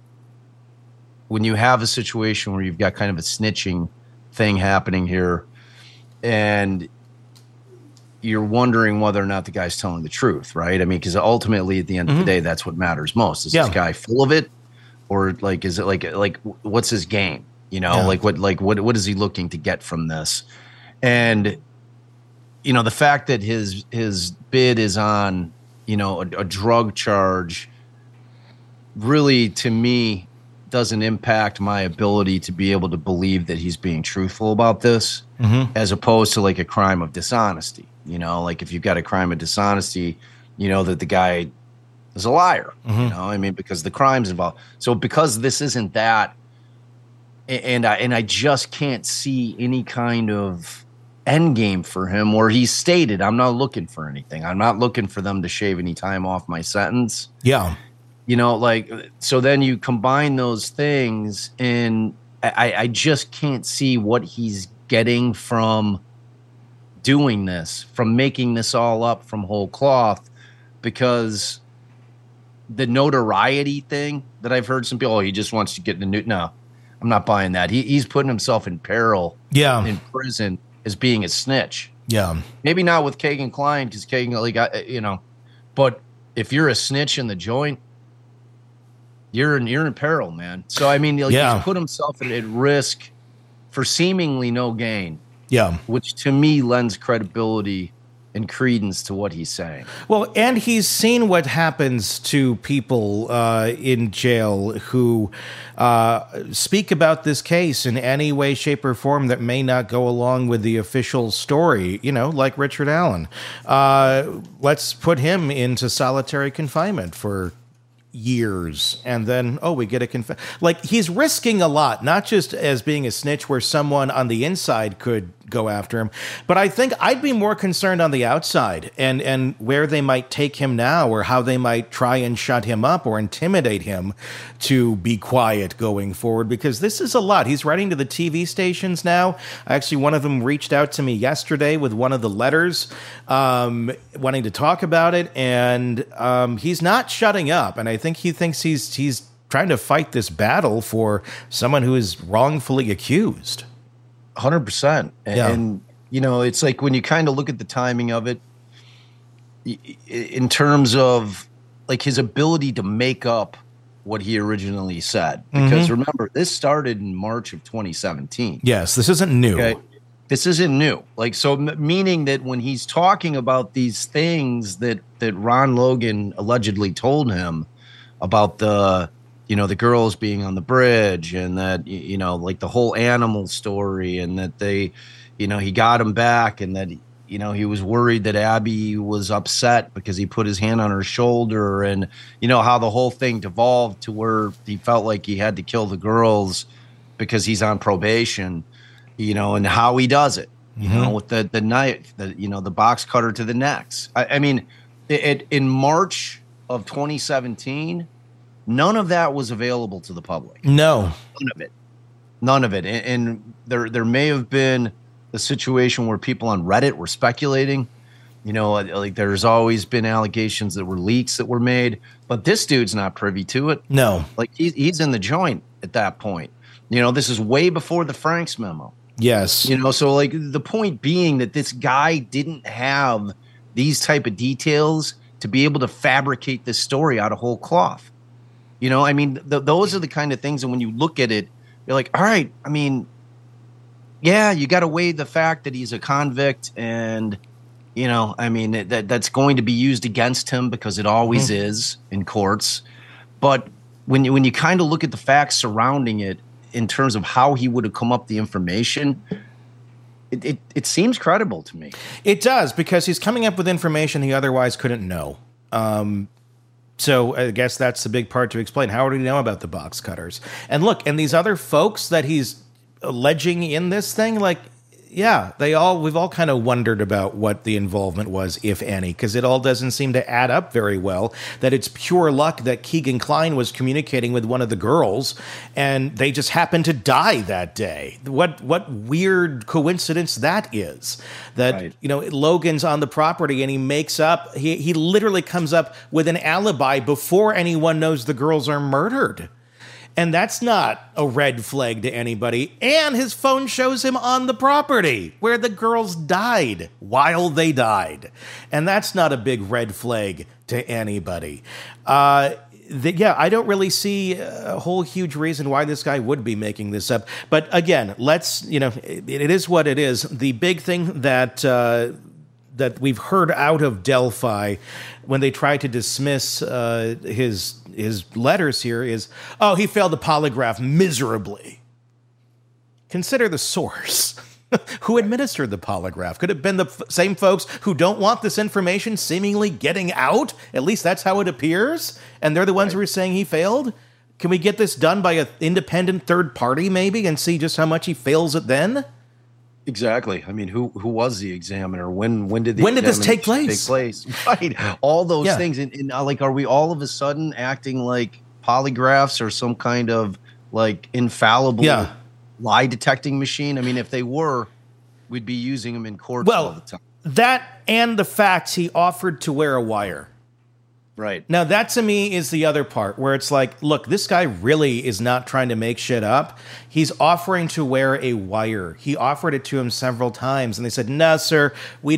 when you have a situation where you've got kind of a snitching thing happening here, and you're wondering whether or not the guy's telling the truth, right? I mean, because ultimately, at the end mm-hmm. of the day, that's what matters most. Is yeah. this guy full of it, or like, is it like like what's his game? You know, yeah. like what like what what is he looking to get from this? And you know, the fact that his his bid is on, you know, a, a drug charge really, to me, doesn't impact my ability to be able to believe that he's being truthful about this, mm-hmm. as opposed to like a crime of dishonesty. You know, like if you've got a crime of dishonesty, you know that the guy is a liar. Mm-hmm. You know, I mean, because the crime's involved. So because this isn't that, and I, and I just can't see any kind of end game for him where he stated, I'm not looking for anything. I'm not looking for them to shave any time off my sentence. Yeah. You know, like, so then you combine those things, and I, I just can't see what he's getting from doing this, from making this all up from whole cloth, because the notoriety thing that I've heard some people, oh, he just wants to get the new. No, I'm not buying that. He, he's putting himself in peril yeah. in prison as being a snitch. Yeah. Maybe not with Keegan Kline, because Keegan, like, you know, but if you're a snitch in the joint, you're in you're in peril, man. So I mean, like, Yeah. he's put himself at, at risk for seemingly no gain. Yeah. Which to me lends credibility and credence to what he's saying. Well, and he's seen what happens to people uh, in jail who uh, speak about this case in any way, shape, or form that may not go along with the official story, you know, like Richard Allen. Uh, let's put him into solitary confinement for years, and then, oh, we get a conf- like, he's risking a lot, not just as being a snitch where someone on the inside could go after him, but I think I'd be more concerned on the outside and and where they might take him now, or how they might try and shut him up or intimidate him to be quiet going forward, because this is a lot. He's writing to the T V stations now. Actually, one of them reached out to me yesterday with one of the letters, um, wanting to talk about it, and um, he's not shutting up, and I think he thinks he's he's trying to fight this battle for someone who is wrongfully accused. one hundred percent. And, Yeah. and, you know, it's like when you kind of look at the timing of it, y- in terms of like his ability to make up what he originally said. Because Mm-hmm. remember, this started in March of twenty seventeen. Yes, this isn't new. Okay. This isn't new. Like, so m- meaning that when he's talking about these things that, that Ron Logan allegedly told him about the, you know, the girls being on the bridge, and that, y- you know, like the whole animal story, and that they, you know, he got him back, and that, you know, he was worried that Abby was upset because he put his hand on her shoulder, and, you know, how the whole thing devolved to where he felt like he had to kill the girls because he's on probation, you know, and how he does it, you know, with the, the knife, the, you know, the box cutter to the necks. I, I mean, it, it, in March of twenty seventeen, none of that was available to the public. No. None of it. None of it. And, and there there may have been a situation where people on Reddit were speculating. You know, like there's always been allegations that were leaks that were made, but this dude's not privy to it. No. Like he's he's in the joint at that point. You know, this is way before the Franks memo. Yes. You know, so like the point being that this guy didn't have these type of details to be able to fabricate this story out of whole cloth. You know, I mean, th- those are the kind of things that when you look at it, you're like, all right, I mean, yeah, you got to weigh the fact that he's a convict, and, you know, I mean, that that's going to be used against him because it always mm. is in courts. But when you, when you kind of look at the facts surrounding it in terms of how he would have come up the information, it, it, it seems credible to me. It does, because he's coming up with information he otherwise couldn't know. Um, so I guess that's the big part to explain. How would he know about the box cutters? And look, and these other folks that he's alleging in this thing, like, yeah, they all, we've all kind of wondered about what the involvement was, if any, because it all doesn't seem to add up very well, that it's pure luck that Keegan Kline was communicating with one of the girls and they just happened to die that day. What what weird coincidence that is, that, right. you know, Logan's on the property and he makes up, he, he literally comes up with an alibi before anyone knows the girls are murdered. And that's not a red flag to anybody. And his phone shows him on the property where the girls died while they died. And that's not a big red flag to anybody. Uh, the, yeah, I don't really see a whole huge reason why this guy would be making this up. But again, let's, you know, it, it is what it is. The big thing that... Uh, that we've heard out of Delphi when they try to dismiss uh, his his letters here is, oh, he failed the polygraph miserably. Consider the source. Who administered the polygraph? Could it have been the f- same folks who don't want this information seemingly getting out? At least that's how it appears. And they're the ones right. who are saying he failed? Can we get this done by an independent third party maybe and see just how much he fails it then? Exactly. I mean, who who was the examiner? When when did the when did this take place? Take place, right? All those yeah. things, and, and uh, like, are we all of a sudden acting like polygraphs or some kind of like infallible yeah. lie detecting machine? I mean, if they were, we'd be using them in court well, all the time. That and the fact he offered to wear a wire. Right. Now, that to me is the other part where it's like, look, this guy really is not trying to make shit up. He's offering to wear a wire. He offered it to him several times, and they said, no, sir, we don't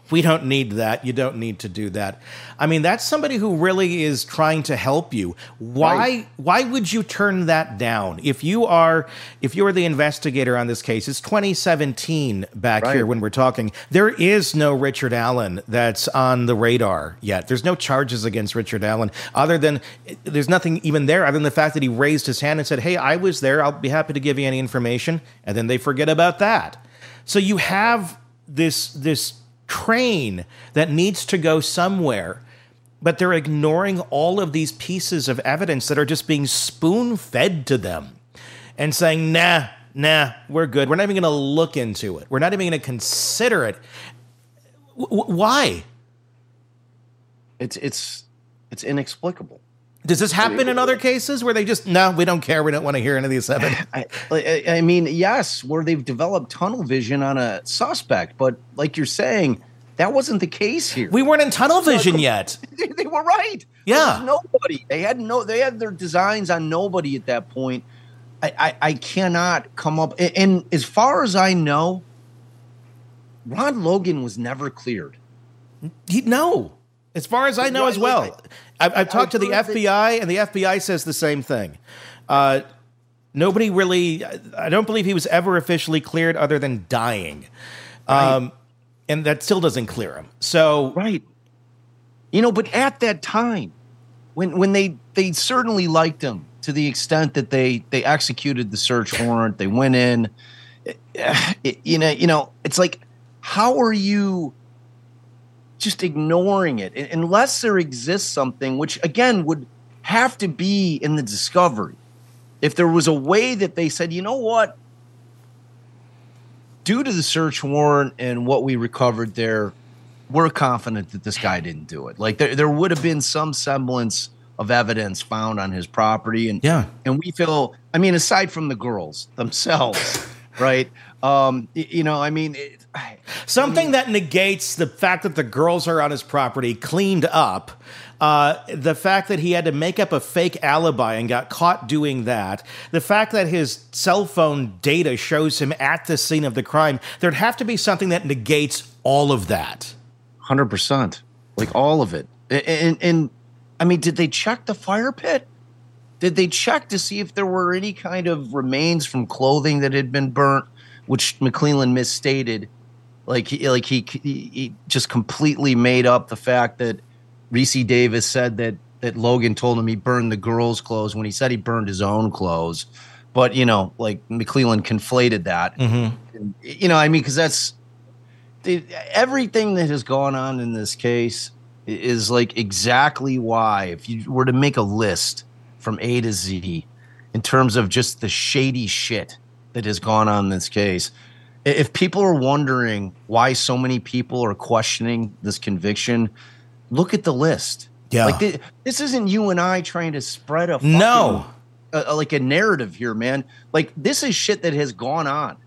we don't need that. You don't need to do that. I mean, that's somebody who really is trying to help you. Why right. why would you turn that down? If you are if you are the investigator on this case, it's twenty seventeen back right. here when we're talking. There is no Richard Allen that's on the radar yet. There's no charges against Richard Allen other than there's nothing even there other than the fact that he raised his hand and said, "Hey, I was there. I'll be happy to give you any information." And then they forget about that. So you have this this train that needs to go somewhere, but they're ignoring all of these pieces of evidence that are just being spoon-fed to them and saying, nah, nah, we're good. We're not even going to look into it. We're not even going to consider it. W- why? It's it's it's inexplicable. Does this happen in other cases where they just, no, we don't care. We don't want to hear any of these evidence? I, I, I mean, yes, where they've developed tunnel vision on a suspect. But like you're saying, that wasn't the case here. We weren't in tunnel vision like, yet. They, they were right. Yeah. Nobody. They had no. They had their designs on nobody at that point. I, I, I cannot come up. And, and as far as I know, Ron Logan was never cleared. He, no. As far as I know, right, as well. Like, I've, I've talked to the F B I, and the F B I says the same thing. Uh, nobody really, I don't believe he was ever officially cleared other than dying. Right. Um, and that still doesn't clear him. So, right. You know, but at that time, when when they, they certainly liked him to the extent that they, they executed the search warrant, they went in, it, it, you know, you know, it's like, how are you just ignoring it unless there exists something, which again would have to be in the discovery. If there was a way that they said, you know what, due to the search warrant and what we recovered there, we're confident that this guy didn't do it. Like there, there would have been some semblance of evidence found on his property. And, yeah. and we feel, I mean, aside from the girls themselves, right. Um, you know, I mean, it, Something I mean, that negates the fact that the girls are on his property cleaned up, uh, the fact that he had to make up a fake alibi and got caught doing that, the fact that his cell phone data shows him at the scene of the crime, there'd have to be something that negates all of that. one hundred percent. Like all of it. And, and, and I mean, did they check the fire pit? Did they check to see if there were any kind of remains from clothing that had been burnt, which McClellan misstated? Like he, like he, he just completely made up the fact that Reese Davis said that that Logan told him he burned the girls' clothes when he said he burned his own clothes. But you know, like McClellan conflated that. Mm-hmm. And, you know, I mean, because that's the, everything that has gone on in this case is like exactly why, if you were to make a list from A to Z in terms of just the shady shit that has gone on in this case. If people are wondering why so many people are questioning this conviction, look at the list. Yeah. Like th- this isn't you and I trying to spread a fucking, no, a, a, like a narrative here, man. Like this is shit that has gone on,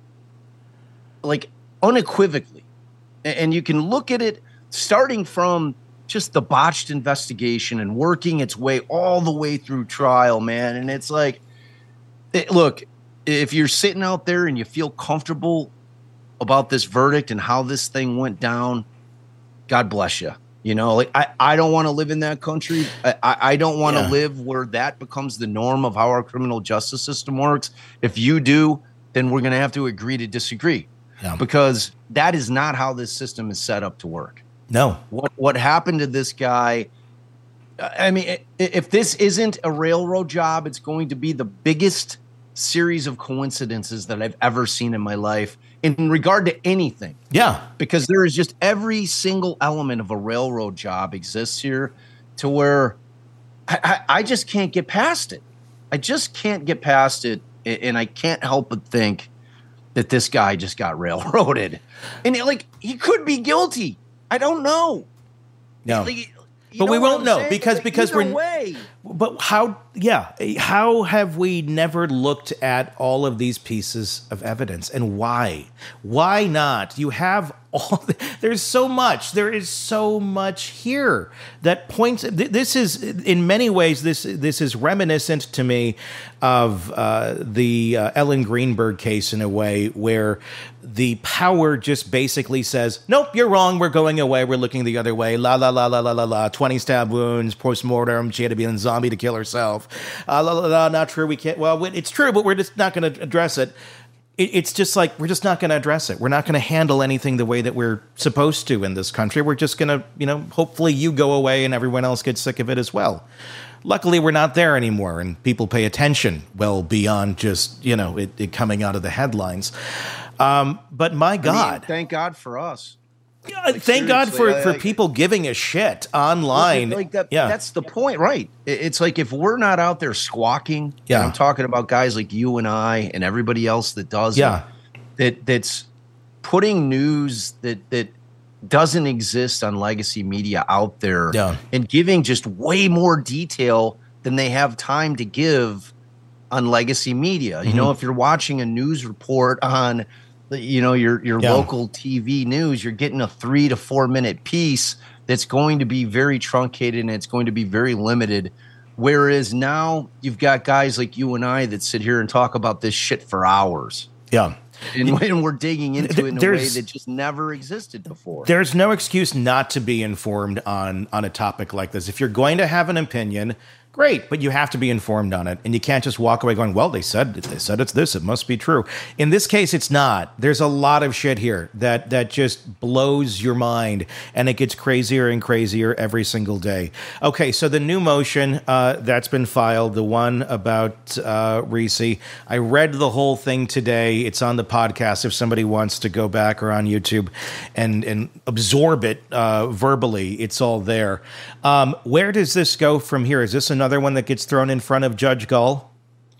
like unequivocally, and, and you can look at it starting from just the botched investigation and working its way all the way through trial, man. And it's like, it, look, if you're sitting out there and you feel comfortable about this verdict and how this thing went down, God bless you. You know, like I, I don't want to live in that country. I, I don't want to yeah. live where that becomes the norm of how our criminal justice system works. If you do, then we're going to have to agree to disagree yeah. because that is not how this system is set up to work. No. What what happened to this guy? I mean, if this isn't a railroad job, it's going to be the biggest series of coincidences that I've ever seen in my life in regard to anything. Yeah. Because there is just every single element of a railroad job exists here to where I, I, I just can't get past it. I just can't get past it. And I can't help but think that this guy just got railroaded. And it, like, he could be guilty. I don't know. No. Like, but we won't know saying? because like, because we're way. But how, yeah, how have we never looked at all of these pieces of evidence, and why? Why not? You have all, there's so much, there is so much here that points, this is, in many ways, this this is reminiscent to me of uh, the uh, Ellen Greenberg case in a way where the power just basically says, nope, you're wrong, we're going away, we're looking the other way, la, la, la, la, la, la, la, twenty stab wounds, post-mortem, she had to be a zombie to kill herself, uh, la, la, la, not true, we can't, well, it's true, but we're just not going to address it. it. It's just like, we're just not going to address it. We're not going to handle anything the way that we're supposed to in this country. We're just going to, you know, hopefully you go away and everyone else gets sick of it as well. Luckily, we're not there anymore, and people pay attention well beyond just, you know, it, it coming out of the headlines. Um, but my God. I mean, thank God for us. Yeah, like, thank God for, like, for people giving a shit online. Like that, yeah. That's the point, right? It's like if we're not out there squawking, yeah. and I'm talking about guys like you and I and everybody else that does yeah. it, that that's putting news that that doesn't exist on legacy media out there yeah. and giving just way more detail than they have time to give on legacy media. You mm-hmm. know, if you're watching a news report on, you know, your your yeah. local T V news, you're getting a three to four minute piece that's going to be very truncated and it's going to be very limited. Whereas now you've got guys like you and I that sit here and talk about this shit for hours. Yeah. And when we're digging into it in a way that just never existed before. There's no excuse not to be informed on, on a topic like this. If you're going to have an opinion, great, but you have to be informed on it, and you can't just walk away going, well, they said they said it's this, it must be true. In this case, it's not. There's a lot of shit here that that just blows your mind, and it gets crazier and crazier every single day. Okay, so the new motion uh, that's been filed, the one about uh, Reese, I read the whole thing today. It's on the podcast if somebody wants to go back, or on YouTube and, and absorb it uh, verbally. It's all there. Um, where does this go from here? Is this an another one that gets thrown in front of Judge Gull?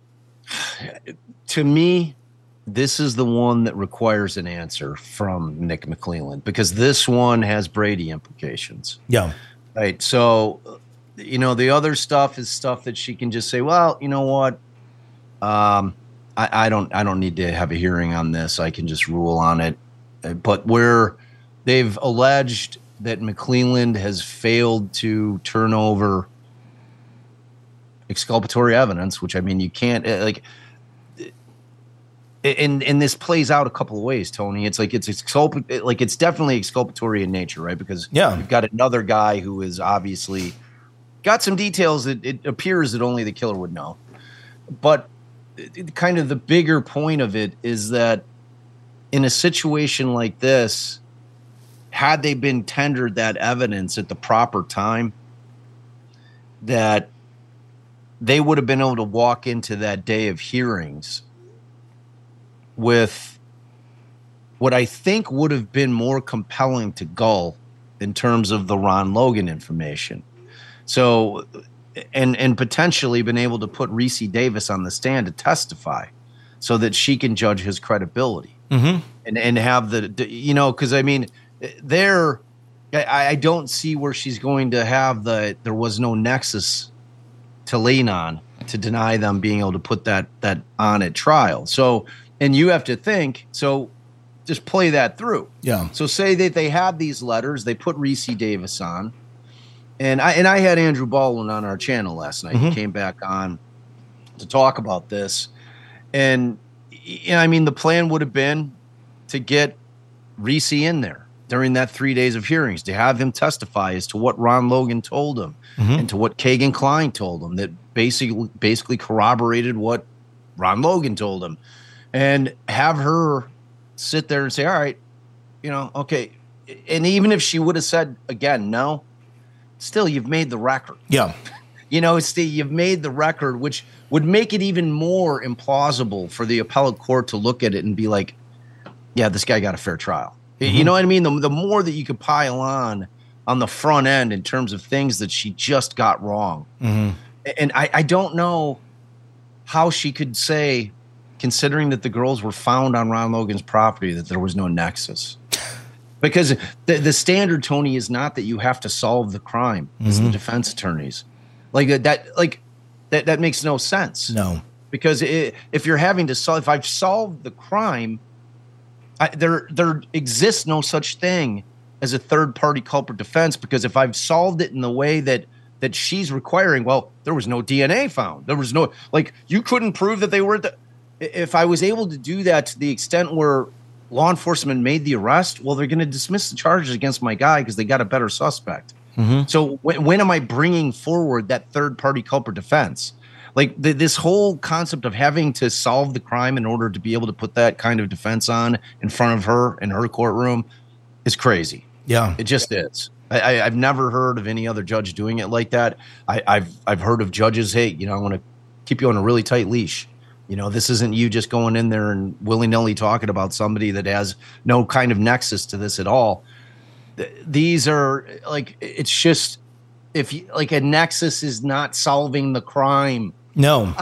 To me, this is the one that requires an answer from Nick McClelland, because this one has Brady implications. Yeah. Right. So, you know, the other stuff is stuff that she can just say, well, you know what? Um, I, I don't I don't need to have a hearing on this. I can just rule on it. But where they've alleged that McClelland has failed to turn over exculpatory evidence, which, I mean, you can't like, and and this plays out a couple of ways, Tony. It's like it's exculp- like it's definitely exculpatory in nature, right? Because yeah. you've got another guy who is obviously got some details that it appears that only the killer would know. But it, kind of the bigger point of it is that in a situation like this, had they been tendered that evidence at the proper time, that they would have been able to walk into that day of hearings with what I think would have been more compelling to Gull in terms of the Ron Logan information. So, and and potentially been able to put Reese Davis on the stand to testify so that she can judge his credibility mm-hmm. and, and have the, you know, because I mean, there, I, I don't see where she's going to have the, there was no nexus to lean on to deny them being able to put that that on at trial. So, and you have to think, so just play that through. Yeah. So say that they had these letters, they put Reese Davis on, and I and I had Andrew Baldwin on our channel last night. Mm-hmm. He came back on to talk about this, and you know, I mean, the plan would have been to get Reese in there during that three days of hearings, to have him testify as to what Ron Logan told him mm-hmm. and to what Kagan Klein told him, that basically basically corroborated what Ron Logan told him, and have her sit there and say, all right, you know, okay. And even if she would have said, again, no, still, you've made the record. Yeah. You know, it's the, you've made the record, which would make it even more implausible for the appellate court to look at it and be like, yeah, this guy got a fair trial. Mm-hmm. You know what I mean? The, the more that you could pile on on the front end in terms of things that she just got wrong. Mm-hmm. And I, I don't know how she could say, considering that the girls were found on Ron Logan's property, that there was no nexus. Because the, the standard, Tony, is not that you have to solve the crime as mm-hmm. the defense attorneys. Like that, like that, that makes no sense. No. Because it, if you're having to solve, if I've solved the crime, I, there there exists no such thing as a third party culprit defense. Because if I've solved it in the way that that she's requiring, well, there was no D N A found. There was no, like, you couldn't prove that they were. The, if I was able to do that to the extent where law enforcement made the arrest, well, they're going to dismiss the charges against my guy because they got a better suspect. Mm-hmm. So when, when am I bringing forward that third party culprit defense? Like the, this whole concept of having to solve the crime in order to be able to put that kind of defense on in front of her in her courtroom is crazy. Yeah, it just is. I, I, I've never heard of any other judge doing it like that. I, I've I've heard of judges, hey, you know, I want to keep you on a really tight leash. You know, this isn't you just going in there and willy-nilly talking about somebody that has no kind of nexus to this at all. These are like, it's just, if you, like a nexus is not solving the crime. No.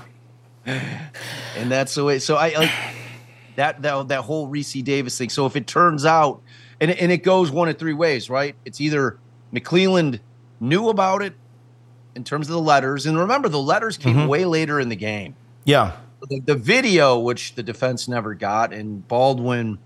And that's the way. So I like that, that, that whole Reese Davis thing. So if it turns out, and, and it goes one of three ways, right? It's either McClelland knew about it in terms of the letters. And remember, the letters came mm-hmm. way later in the game. Yeah. The, the video, which the defense never got, and Baldwin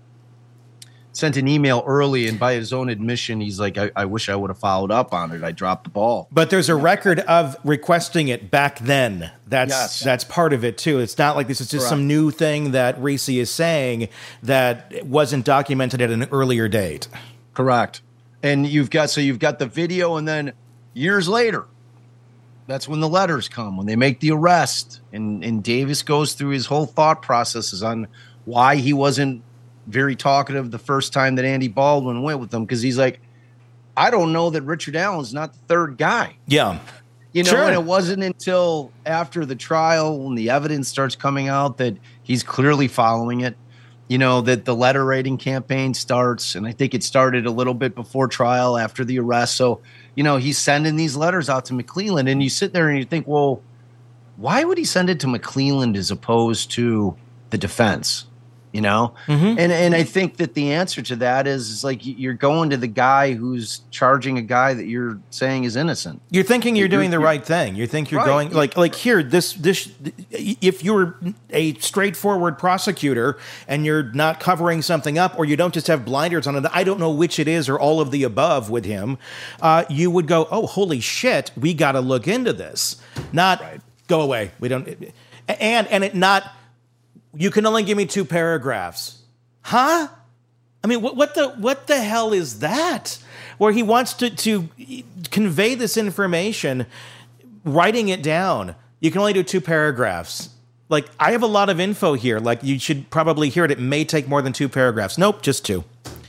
sent an email early, and by his own admission, he's like, I, I wish I would have followed up on it. I dropped the ball. But there's a record of requesting it back then. That's yes. that's part of it, too. It's not like this is just Correct. Some new thing that Reese is saying that wasn't documented at an earlier date. Correct. And you've got, so you've got the video, and then years later, that's when the letters come, when they make the arrest. And, and Davis goes through his whole thought processes on why he wasn't very talkative the first time that Andy Baldwin went with them, because he's like, I don't know that Richard Allen's not the third guy. Yeah. You know, sure. And it wasn't until after the trial, when the evidence starts coming out that he's clearly following it, you know, that the letter writing campaign starts. And I think it started a little bit before trial, after the arrest. So, you know, he's sending these letters out to McClelland, and you sit there and you think, well, why would he send it to McClelland as opposed to the defense? You know, mm-hmm. and and I think that the answer to that is, is like you're going to the guy who's charging a guy that you're saying is innocent. You're thinking you're, you're doing the you're, right thing. You think you're right. going like like here. This this if you're a straightforward prosecutor and you're not covering something up, or you don't just have blinders on it. I don't know which it is, or all of the above with him. Uh, you would go, oh, holy shit, we got to look into this. Not right. go away. We don't. And and it not. You can only give me two paragraphs. Huh? I mean, what, what the what the hell is that? Where he wants to, to convey this information, writing it down. You can only do two paragraphs. Like, I have a lot of info here. Like, you should probably hear it. It may take more than two paragraphs. Nope, just two.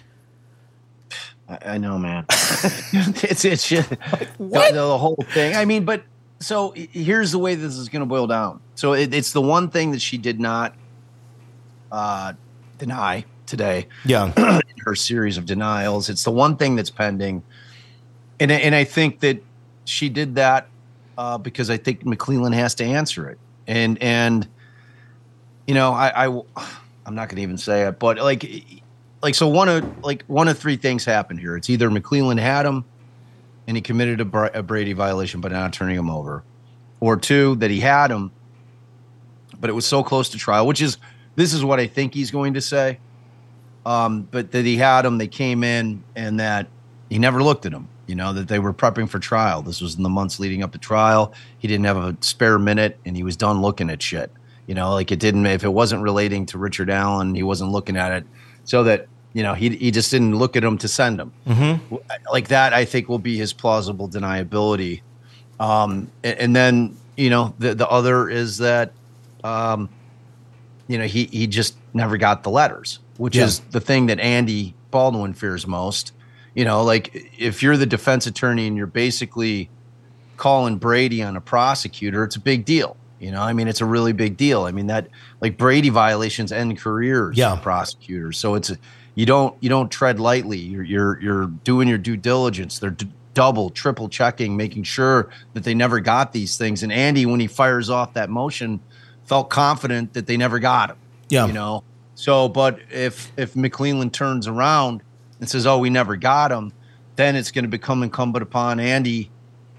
I, I know, man. it's it's just, like, what? The, the whole thing. I mean, but so here's the way this is going to boil down. So it, it's the one thing that she did not Uh, deny today. Yeah. In her series of denials. It's the one thing that's pending. And, and I think that she did that uh, because I think McClelland has to answer it. And, and you know, I, I, I'm not going to even say it, but like, like, so one of, like, one of three things happened here. It's either McClelland had him and he committed a, Bra- a Brady violation by not turning him over, or two, that he had him, but it was so close to trial, which is, this is what I think he's going to say. Um, but that he had them, they came in, and that he never looked at them, you know, that they were prepping for trial. This was in the months leading up to trial. He didn't have a spare minute, and he was done looking at shit. You know, like it didn't, if it wasn't relating to Richard Allen, he wasn't looking at it. So that, you know, he he just didn't look at them to send them. Mm-hmm. Like that, I think, will be his plausible deniability. Um, and, and then, you know, the, the other is that, um, you know, he, he just never got the letters, which yeah. is the thing that Andy Baldwin fears most. You know, like if you're the defense attorney and you're basically calling Brady on a prosecutor, it's a big deal. You know, I mean, it's a really big deal. I mean, that like Brady violations end careers yeah. for prosecutors. So it's, you don't, you don't tread lightly. You're, you're, you're doing your due diligence. They're d- double, triple checking, making sure that they never got these things. And Andy, when he fires off that motion, felt confident that they never got him. Yeah. You know, so, but if, if McClelland turns around and says, oh, we never got him, then it's going to become incumbent upon Andy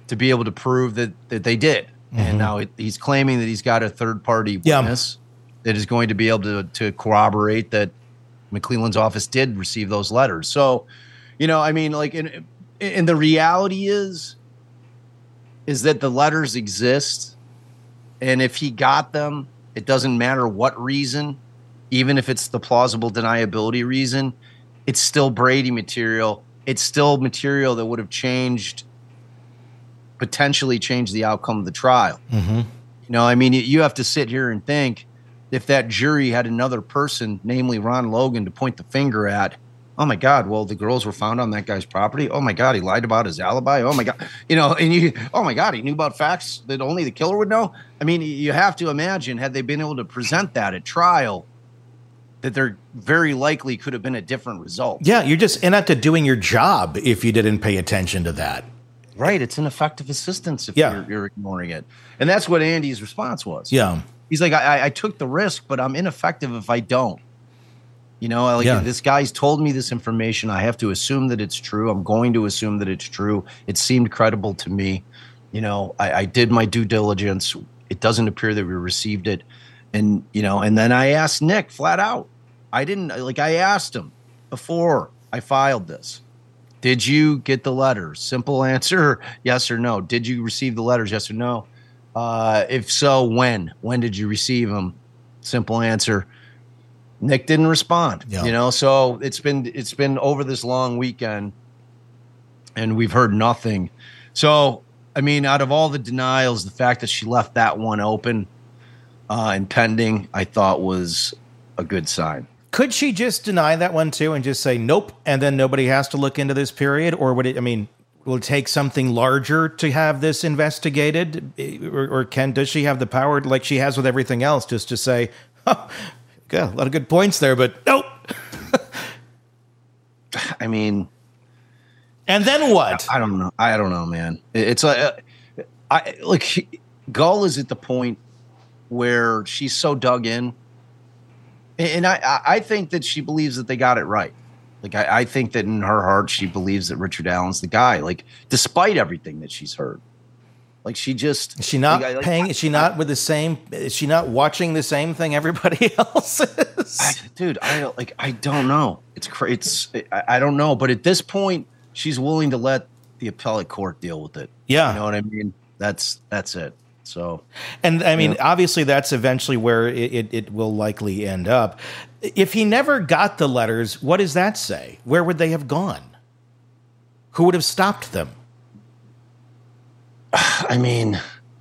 to be able to prove that that they did. Mm-hmm. And now it, he's claiming that he's got a third party witness yeah. that is going to be able to to corroborate that McClelland's office did receive those letters. So, you know, I mean, like, and, and the reality is, is that the letters exist. And if he got them, it doesn't matter what reason, even if it's the plausible deniability reason, it's still Brady material. It's still material that would have changed, potentially changed the outcome of the trial. Mm-hmm. You know, I mean, you have to sit here and think, if that jury had another person, namely Ron Logan, to point the finger at, oh my God, well, the girls were found on that guy's property. Oh my God, he lied about his alibi. Oh my God, you know, and you, oh my God, he knew about facts that only the killer would know. I mean, you have to imagine, had they been able to present that at trial, that there very likely could have been a different result. Yeah, you're just inepte doing your job if you didn't pay attention to that. Right, it's ineffective assistance if yeah. you're, you're ignoring it. And that's what Andy's response was. Yeah. He's like, I, I took the risk, but I'm ineffective if I don't. You know, like yeah. this guy's told me this information. I have to assume that it's true. I'm going to assume that it's true. It seemed credible to me. You know, I, I did my due diligence. It doesn't appear that we received it. And, you know, and then I asked Nick flat out. I didn't, like I asked him before I filed this. Did you get the letters? Simple answer, yes or no. Did you receive the letters, yes or no? Uh, if so, when? When did you receive them? Simple answer. Nick didn't respond. Yeah. You know, so it's been it's been over this long weekend, and we've heard nothing. So, I mean, out of all the denials, the fact that she left that one open uh, and pending, I thought was a good sign. Could she just deny that one too and just say nope, and then nobody has to look into this period, or would it? I mean. Will it take something larger to have this investigated? Or, or can, does she have the power, like she has with everything else, just to say, oh, got a lot of good points there, but nope. I mean. And then what? I, I don't know. I don't know, man. It's like, uh, I like, Gull is at the point where she's so dug in. And I, I think that she believes that they got it right. Like, I, I think that in her heart, she believes that Richard Allen's the guy, like, despite everything that she's heard. Like, she just... Is she not like, paying... Like, is she not I, with the same... Is she not watching the same thing everybody else is? I, dude, I like, I don't know. It's crazy. It's, I, I don't know. But at this point, she's willing to let the appellate court deal with it. Yeah. You know what I mean? That's that's it. So... And, I mean, you know. obviously, that's eventually where it, it, it will likely end up. If he never got the letters, what does that say? Where would they have gone? Who would have stopped them? I mean,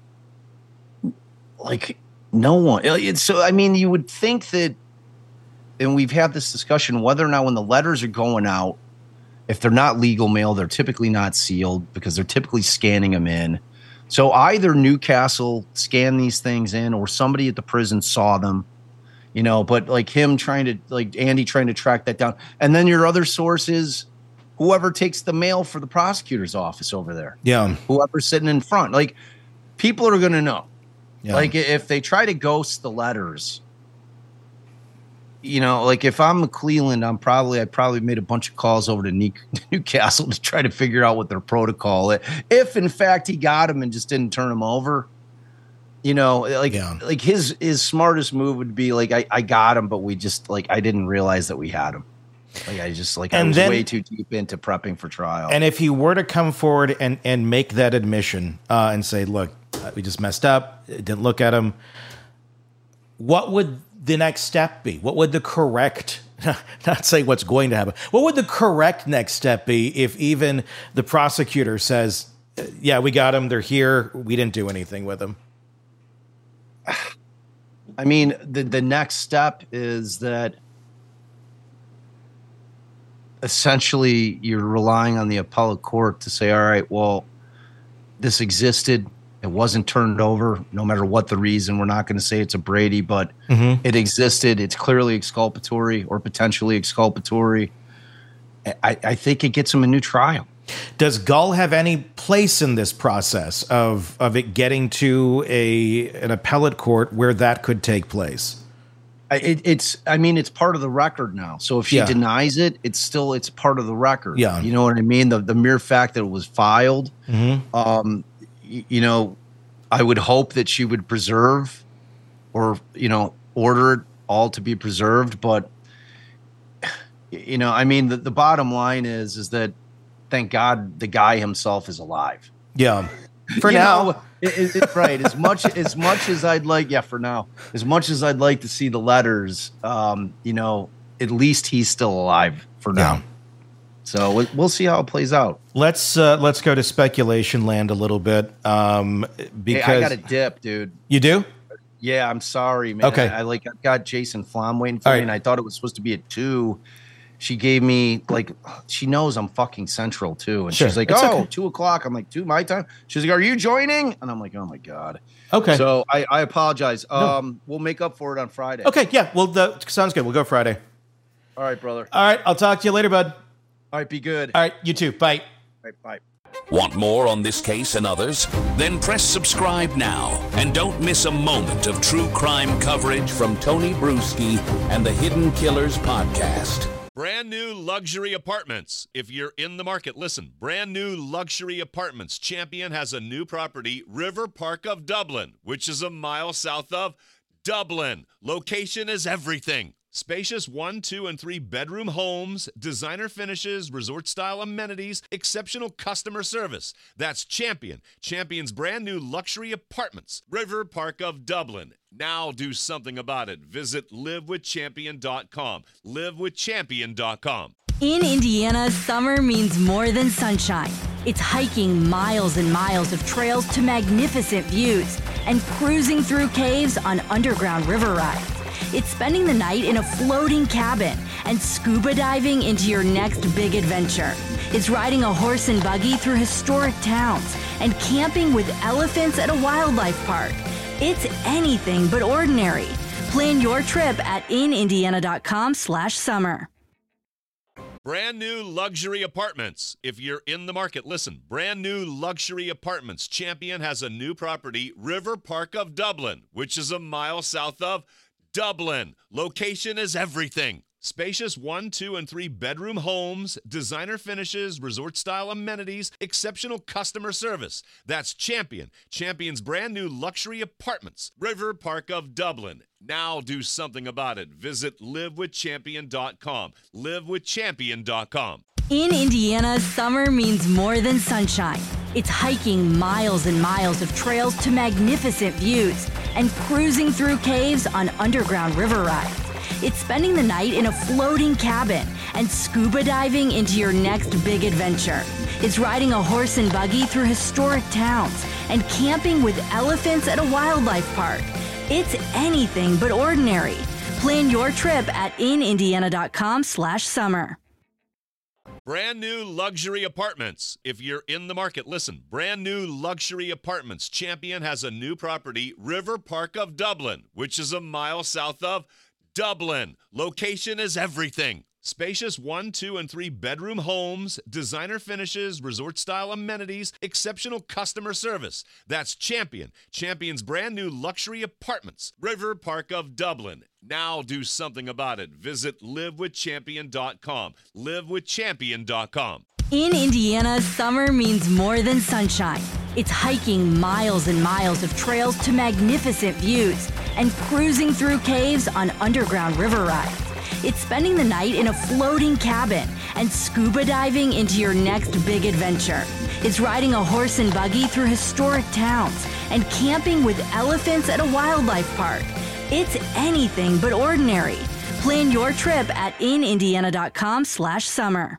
like, no one. It's, so, I mean, you would think that, and we've had this discussion, whether or not when the letters are going out, if they're not legal mail, they're typically not sealed because they're typically scanning them in. So either Newcastle scanned these things in or somebody at the prison saw them. You know, but like him trying to, like Andy trying to track that down. And then your other source is whoever takes the mail for the prosecutor's office over there. Yeah. Whoever's sitting in front. Like, people are going to know. Yeah. Like, if they try to ghost the letters, you know, like if I'm McClelland, I'm probably, I probably made a bunch of calls over to Newcastle to try to figure out what their protocol is. If, in fact, he got him and just didn't turn him over. You know, like yeah. like his his smartest move would be like, I, I got him, but we just like I didn't realize that we had him. Like I just like and I was then, way too deep into prepping for trial. And if he were to come forward and, and make that admission uh, and say, look, we just messed up, didn't look at him, what would the next step be? What would the correct, not say what's going to happen, what would the correct next step be if even the prosecutor says, yeah, we got him, they're here, we didn't do anything with him? I mean, the, the next step is that essentially you're relying on the appellate court to say, all right, well, this existed. It wasn't turned over, no matter what the reason. We're not going to say it's a Brady, but mm-hmm. it existed. It's clearly exculpatory or potentially exculpatory. I, I think it gets him a new trial. Does Gull have any place in this process of of it getting to a an appellate court where that could take place? It, it's, I mean, it's part of the record now. So if she yeah. denies it, it's still, it's part of the record. Yeah. You know what I mean? The the mere fact that it was filed, mm-hmm. um, you know, I would hope that she would preserve or, you know, order it all to be preserved. But, you know, I mean, the, the bottom line is, is that thank God the guy himself is alive. Yeah. For you now. Know, it, it, right. As much, as much as I'd like, yeah, for now, as much as I'd like to see the letters, um, you know, at least he's still alive for now. Yeah. So we'll, we'll see how it plays out. Let's uh, let's go to speculation land a little bit. Um, because hey, I got a dip, dude. You do? Yeah, I'm sorry, man. Okay. I, I like I got Jason Flom waiting for All me, right. and I thought it was supposed to be at two. She gave me like she knows I'm fucking central too, and Sure. she's like, It's "Oh, okay. two o'clock." I'm like, "Two my time." She's like, "Are you joining?" And I'm like, "Oh my god." Okay. So I, I apologize. Um, we'll make up for it on Friday. Okay. Yeah. Well, that sounds good. We'll go Friday. All right, brother. All right. I'll talk to you later, bud. All right, be good. All right. You too. Bye. All right, bye. Want more on this case and others? Then press subscribe now and don't miss a moment of true crime coverage from Tony Bruschi and the Hidden Killers podcast. Brand new luxury apartments. If you're in the market, listen. Brand new luxury apartments. Champion has a new property, River Park of Dublin, which is a mile south of Dublin. Location is everything. Spacious one, two, and three bedroom homes, designer finishes, resort-style amenities, exceptional customer service. That's Champion. Champion's brand new luxury apartments. River Park of Dublin. Now do something about it. Visit live with champion dot com. live with champion dot com. In Indiana, summer means more than sunshine. It's hiking miles and miles of trails to magnificent views and cruising through caves on underground river rides. It's spending the night in a floating cabin and scuba diving into your next big adventure. It's riding a horse and buggy through historic towns and camping with elephants at a wildlife park. It's anything but ordinary. Plan your trip at in indiana dot com slash summer. Brand new luxury apartments. If you're in the market, listen. Brand new luxury apartments. Champion has a new property, River Park of Dublin, which is a mile south of Dublin. Location is everything. Spacious one, two, and three bedroom homes, designer finishes, resort-style amenities, exceptional customer service. That's Champion. Champion's brand new luxury apartments. River Park of Dublin. Now do something about it. Visit live with champion dot com. live with champion dot com. In Indiana, summer means more than sunshine. It's hiking miles and miles of trails to magnificent views and cruising through caves on underground river rides. It's spending the night in a floating cabin and scuba diving into your next big adventure. It's riding a horse and buggy through historic towns and camping with elephants at a wildlife park. It's anything but ordinary. Plan your trip at in indiana dot com slash summer. Brand new luxury apartments. If you're in the market, listen. Brand new luxury apartments. Champion has a new property, River Park of Dublin, which is a mile south of Dublin. Location is everything. Spacious one, two, and three bedroom homes, designer finishes, resort-style amenities, exceptional customer service. That's Champion. Champion's brand new luxury apartments. River Park of Dublin. Now do something about it. Visit live with champion dot com. live with champion dot com. In Indiana, summer means more than sunshine. It's hiking miles and miles of trails to magnificent views and cruising through caves on underground river rides. It's spending the night in a floating cabin and scuba diving into your next big adventure. It's riding a horse and buggy through historic towns and camping with elephants at a wildlife park. It's anything but ordinary. Plan your trip at in indiana dot com slash summer.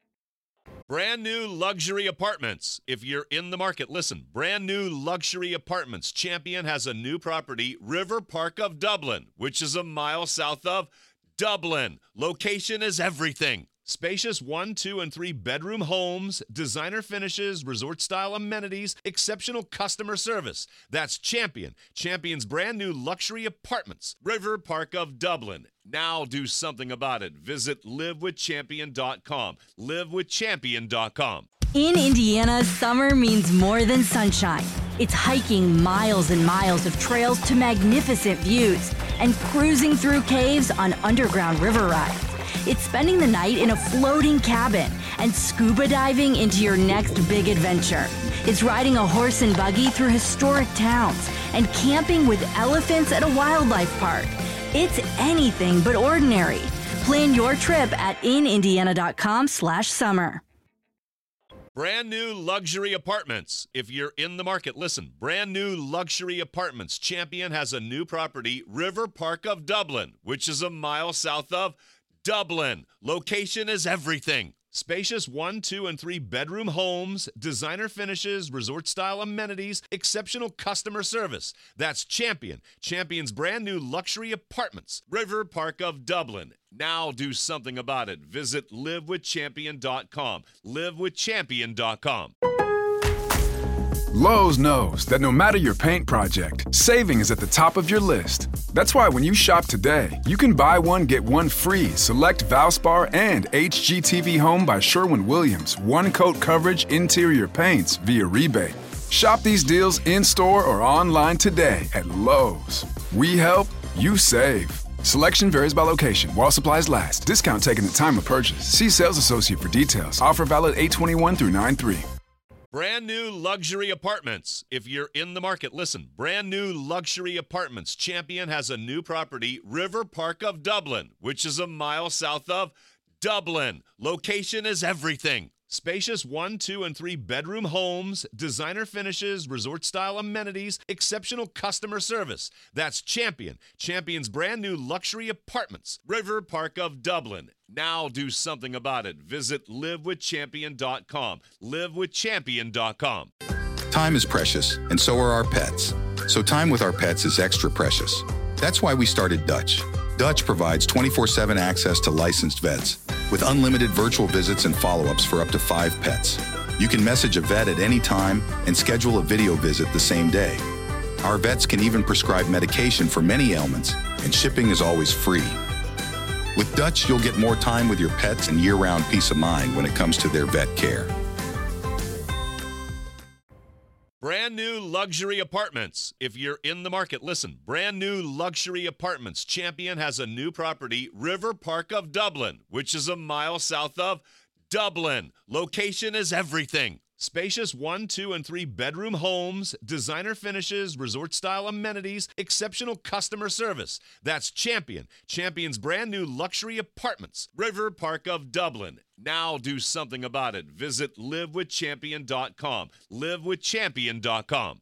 Brand new luxury apartments. If you're in the market, listen. Brand new luxury apartments. Champion has a new property, River Park of Dublin, which is a mile south of Dublin. Location is everything. Spacious one, two, and three bedroom homes, designer finishes, resort-style amenities, exceptional customer service. That's Champion. Champion's brand new luxury apartments. River Park of Dublin. Now do something about it. Visit live with champion dot com. live with champion dot com. In Indiana, summer means more than sunshine. It's hiking miles and miles of trails to magnificent views and cruising through caves on underground river rides. It's spending the night in a floating cabin and scuba diving into your next big adventure. It's riding a horse and buggy through historic towns and camping with elephants at a wildlife park. It's anything but ordinary. Plan your trip at in indiana dot com slash summer. Brand new luxury apartments. If you're in the market, listen. Brand new luxury apartments. Champion has a new property, River Park of Dublin, which is a mile south of Dublin. Location is everything. Spacious one, two, and three bedroom homes, designer finishes, resort-style amenities, exceptional customer service. That's Champion. Champion's brand new luxury apartments, River Park of Dublin. Now do something about it. Visit live with champion dot com. live with champion dot com. Lowe's knows that no matter your paint project, saving is at the top of your list. That's why when you shop today, you can buy one, get one free select Valspar and H G T V Home by Sherwin-Williams one-coat coverage interior paints via rebate. Shop these deals in-store or online today at Lowe's. We help, you save. Selection varies by location. While supplies last. Discount taken at time of purchase. See sales associate for details. Offer valid eight twenty-one through nine three. Brand new luxury apartments. If you're in the market, listen. Brand new luxury apartments. Champion has a new property, River Park of Dublin, which is a mile south of Dublin. Location is everything. Spacious one, two, and three bedroom homes, designer finishes, resort-style amenities, exceptional customer service. That's Champion. Champion's brand new luxury apartments, River Park of Dublin. Now do something about it. Visit live with champion dot com. live with champion dot com. Time is precious, and so are our pets. So time with our pets is extra precious. That's why we started Dutch. Dutch provides twenty-four seven access to licensed vets with unlimited virtual visits and follow-ups for up to five pets. You can message a vet at any time and schedule a video visit the same day. Our vets can even prescribe medication for many ailments, and shipping is always free. With Dutch, you'll get more time with your pets and year-round peace of mind when it comes to their vet care. Brand new luxury apartments. If you're in the market, listen. Brand new luxury apartments. Champion has a new property, River Park of Dublin, which is a mile south of Dublin. Location is everything. Spacious one, two, and three bedroom homes, designer finishes, resort-style amenities, exceptional customer service. That's Champion. Champion's brand new luxury apartments, River Park of Dublin. Now do something about it. Visit live with champion dot com. live with champion dot com.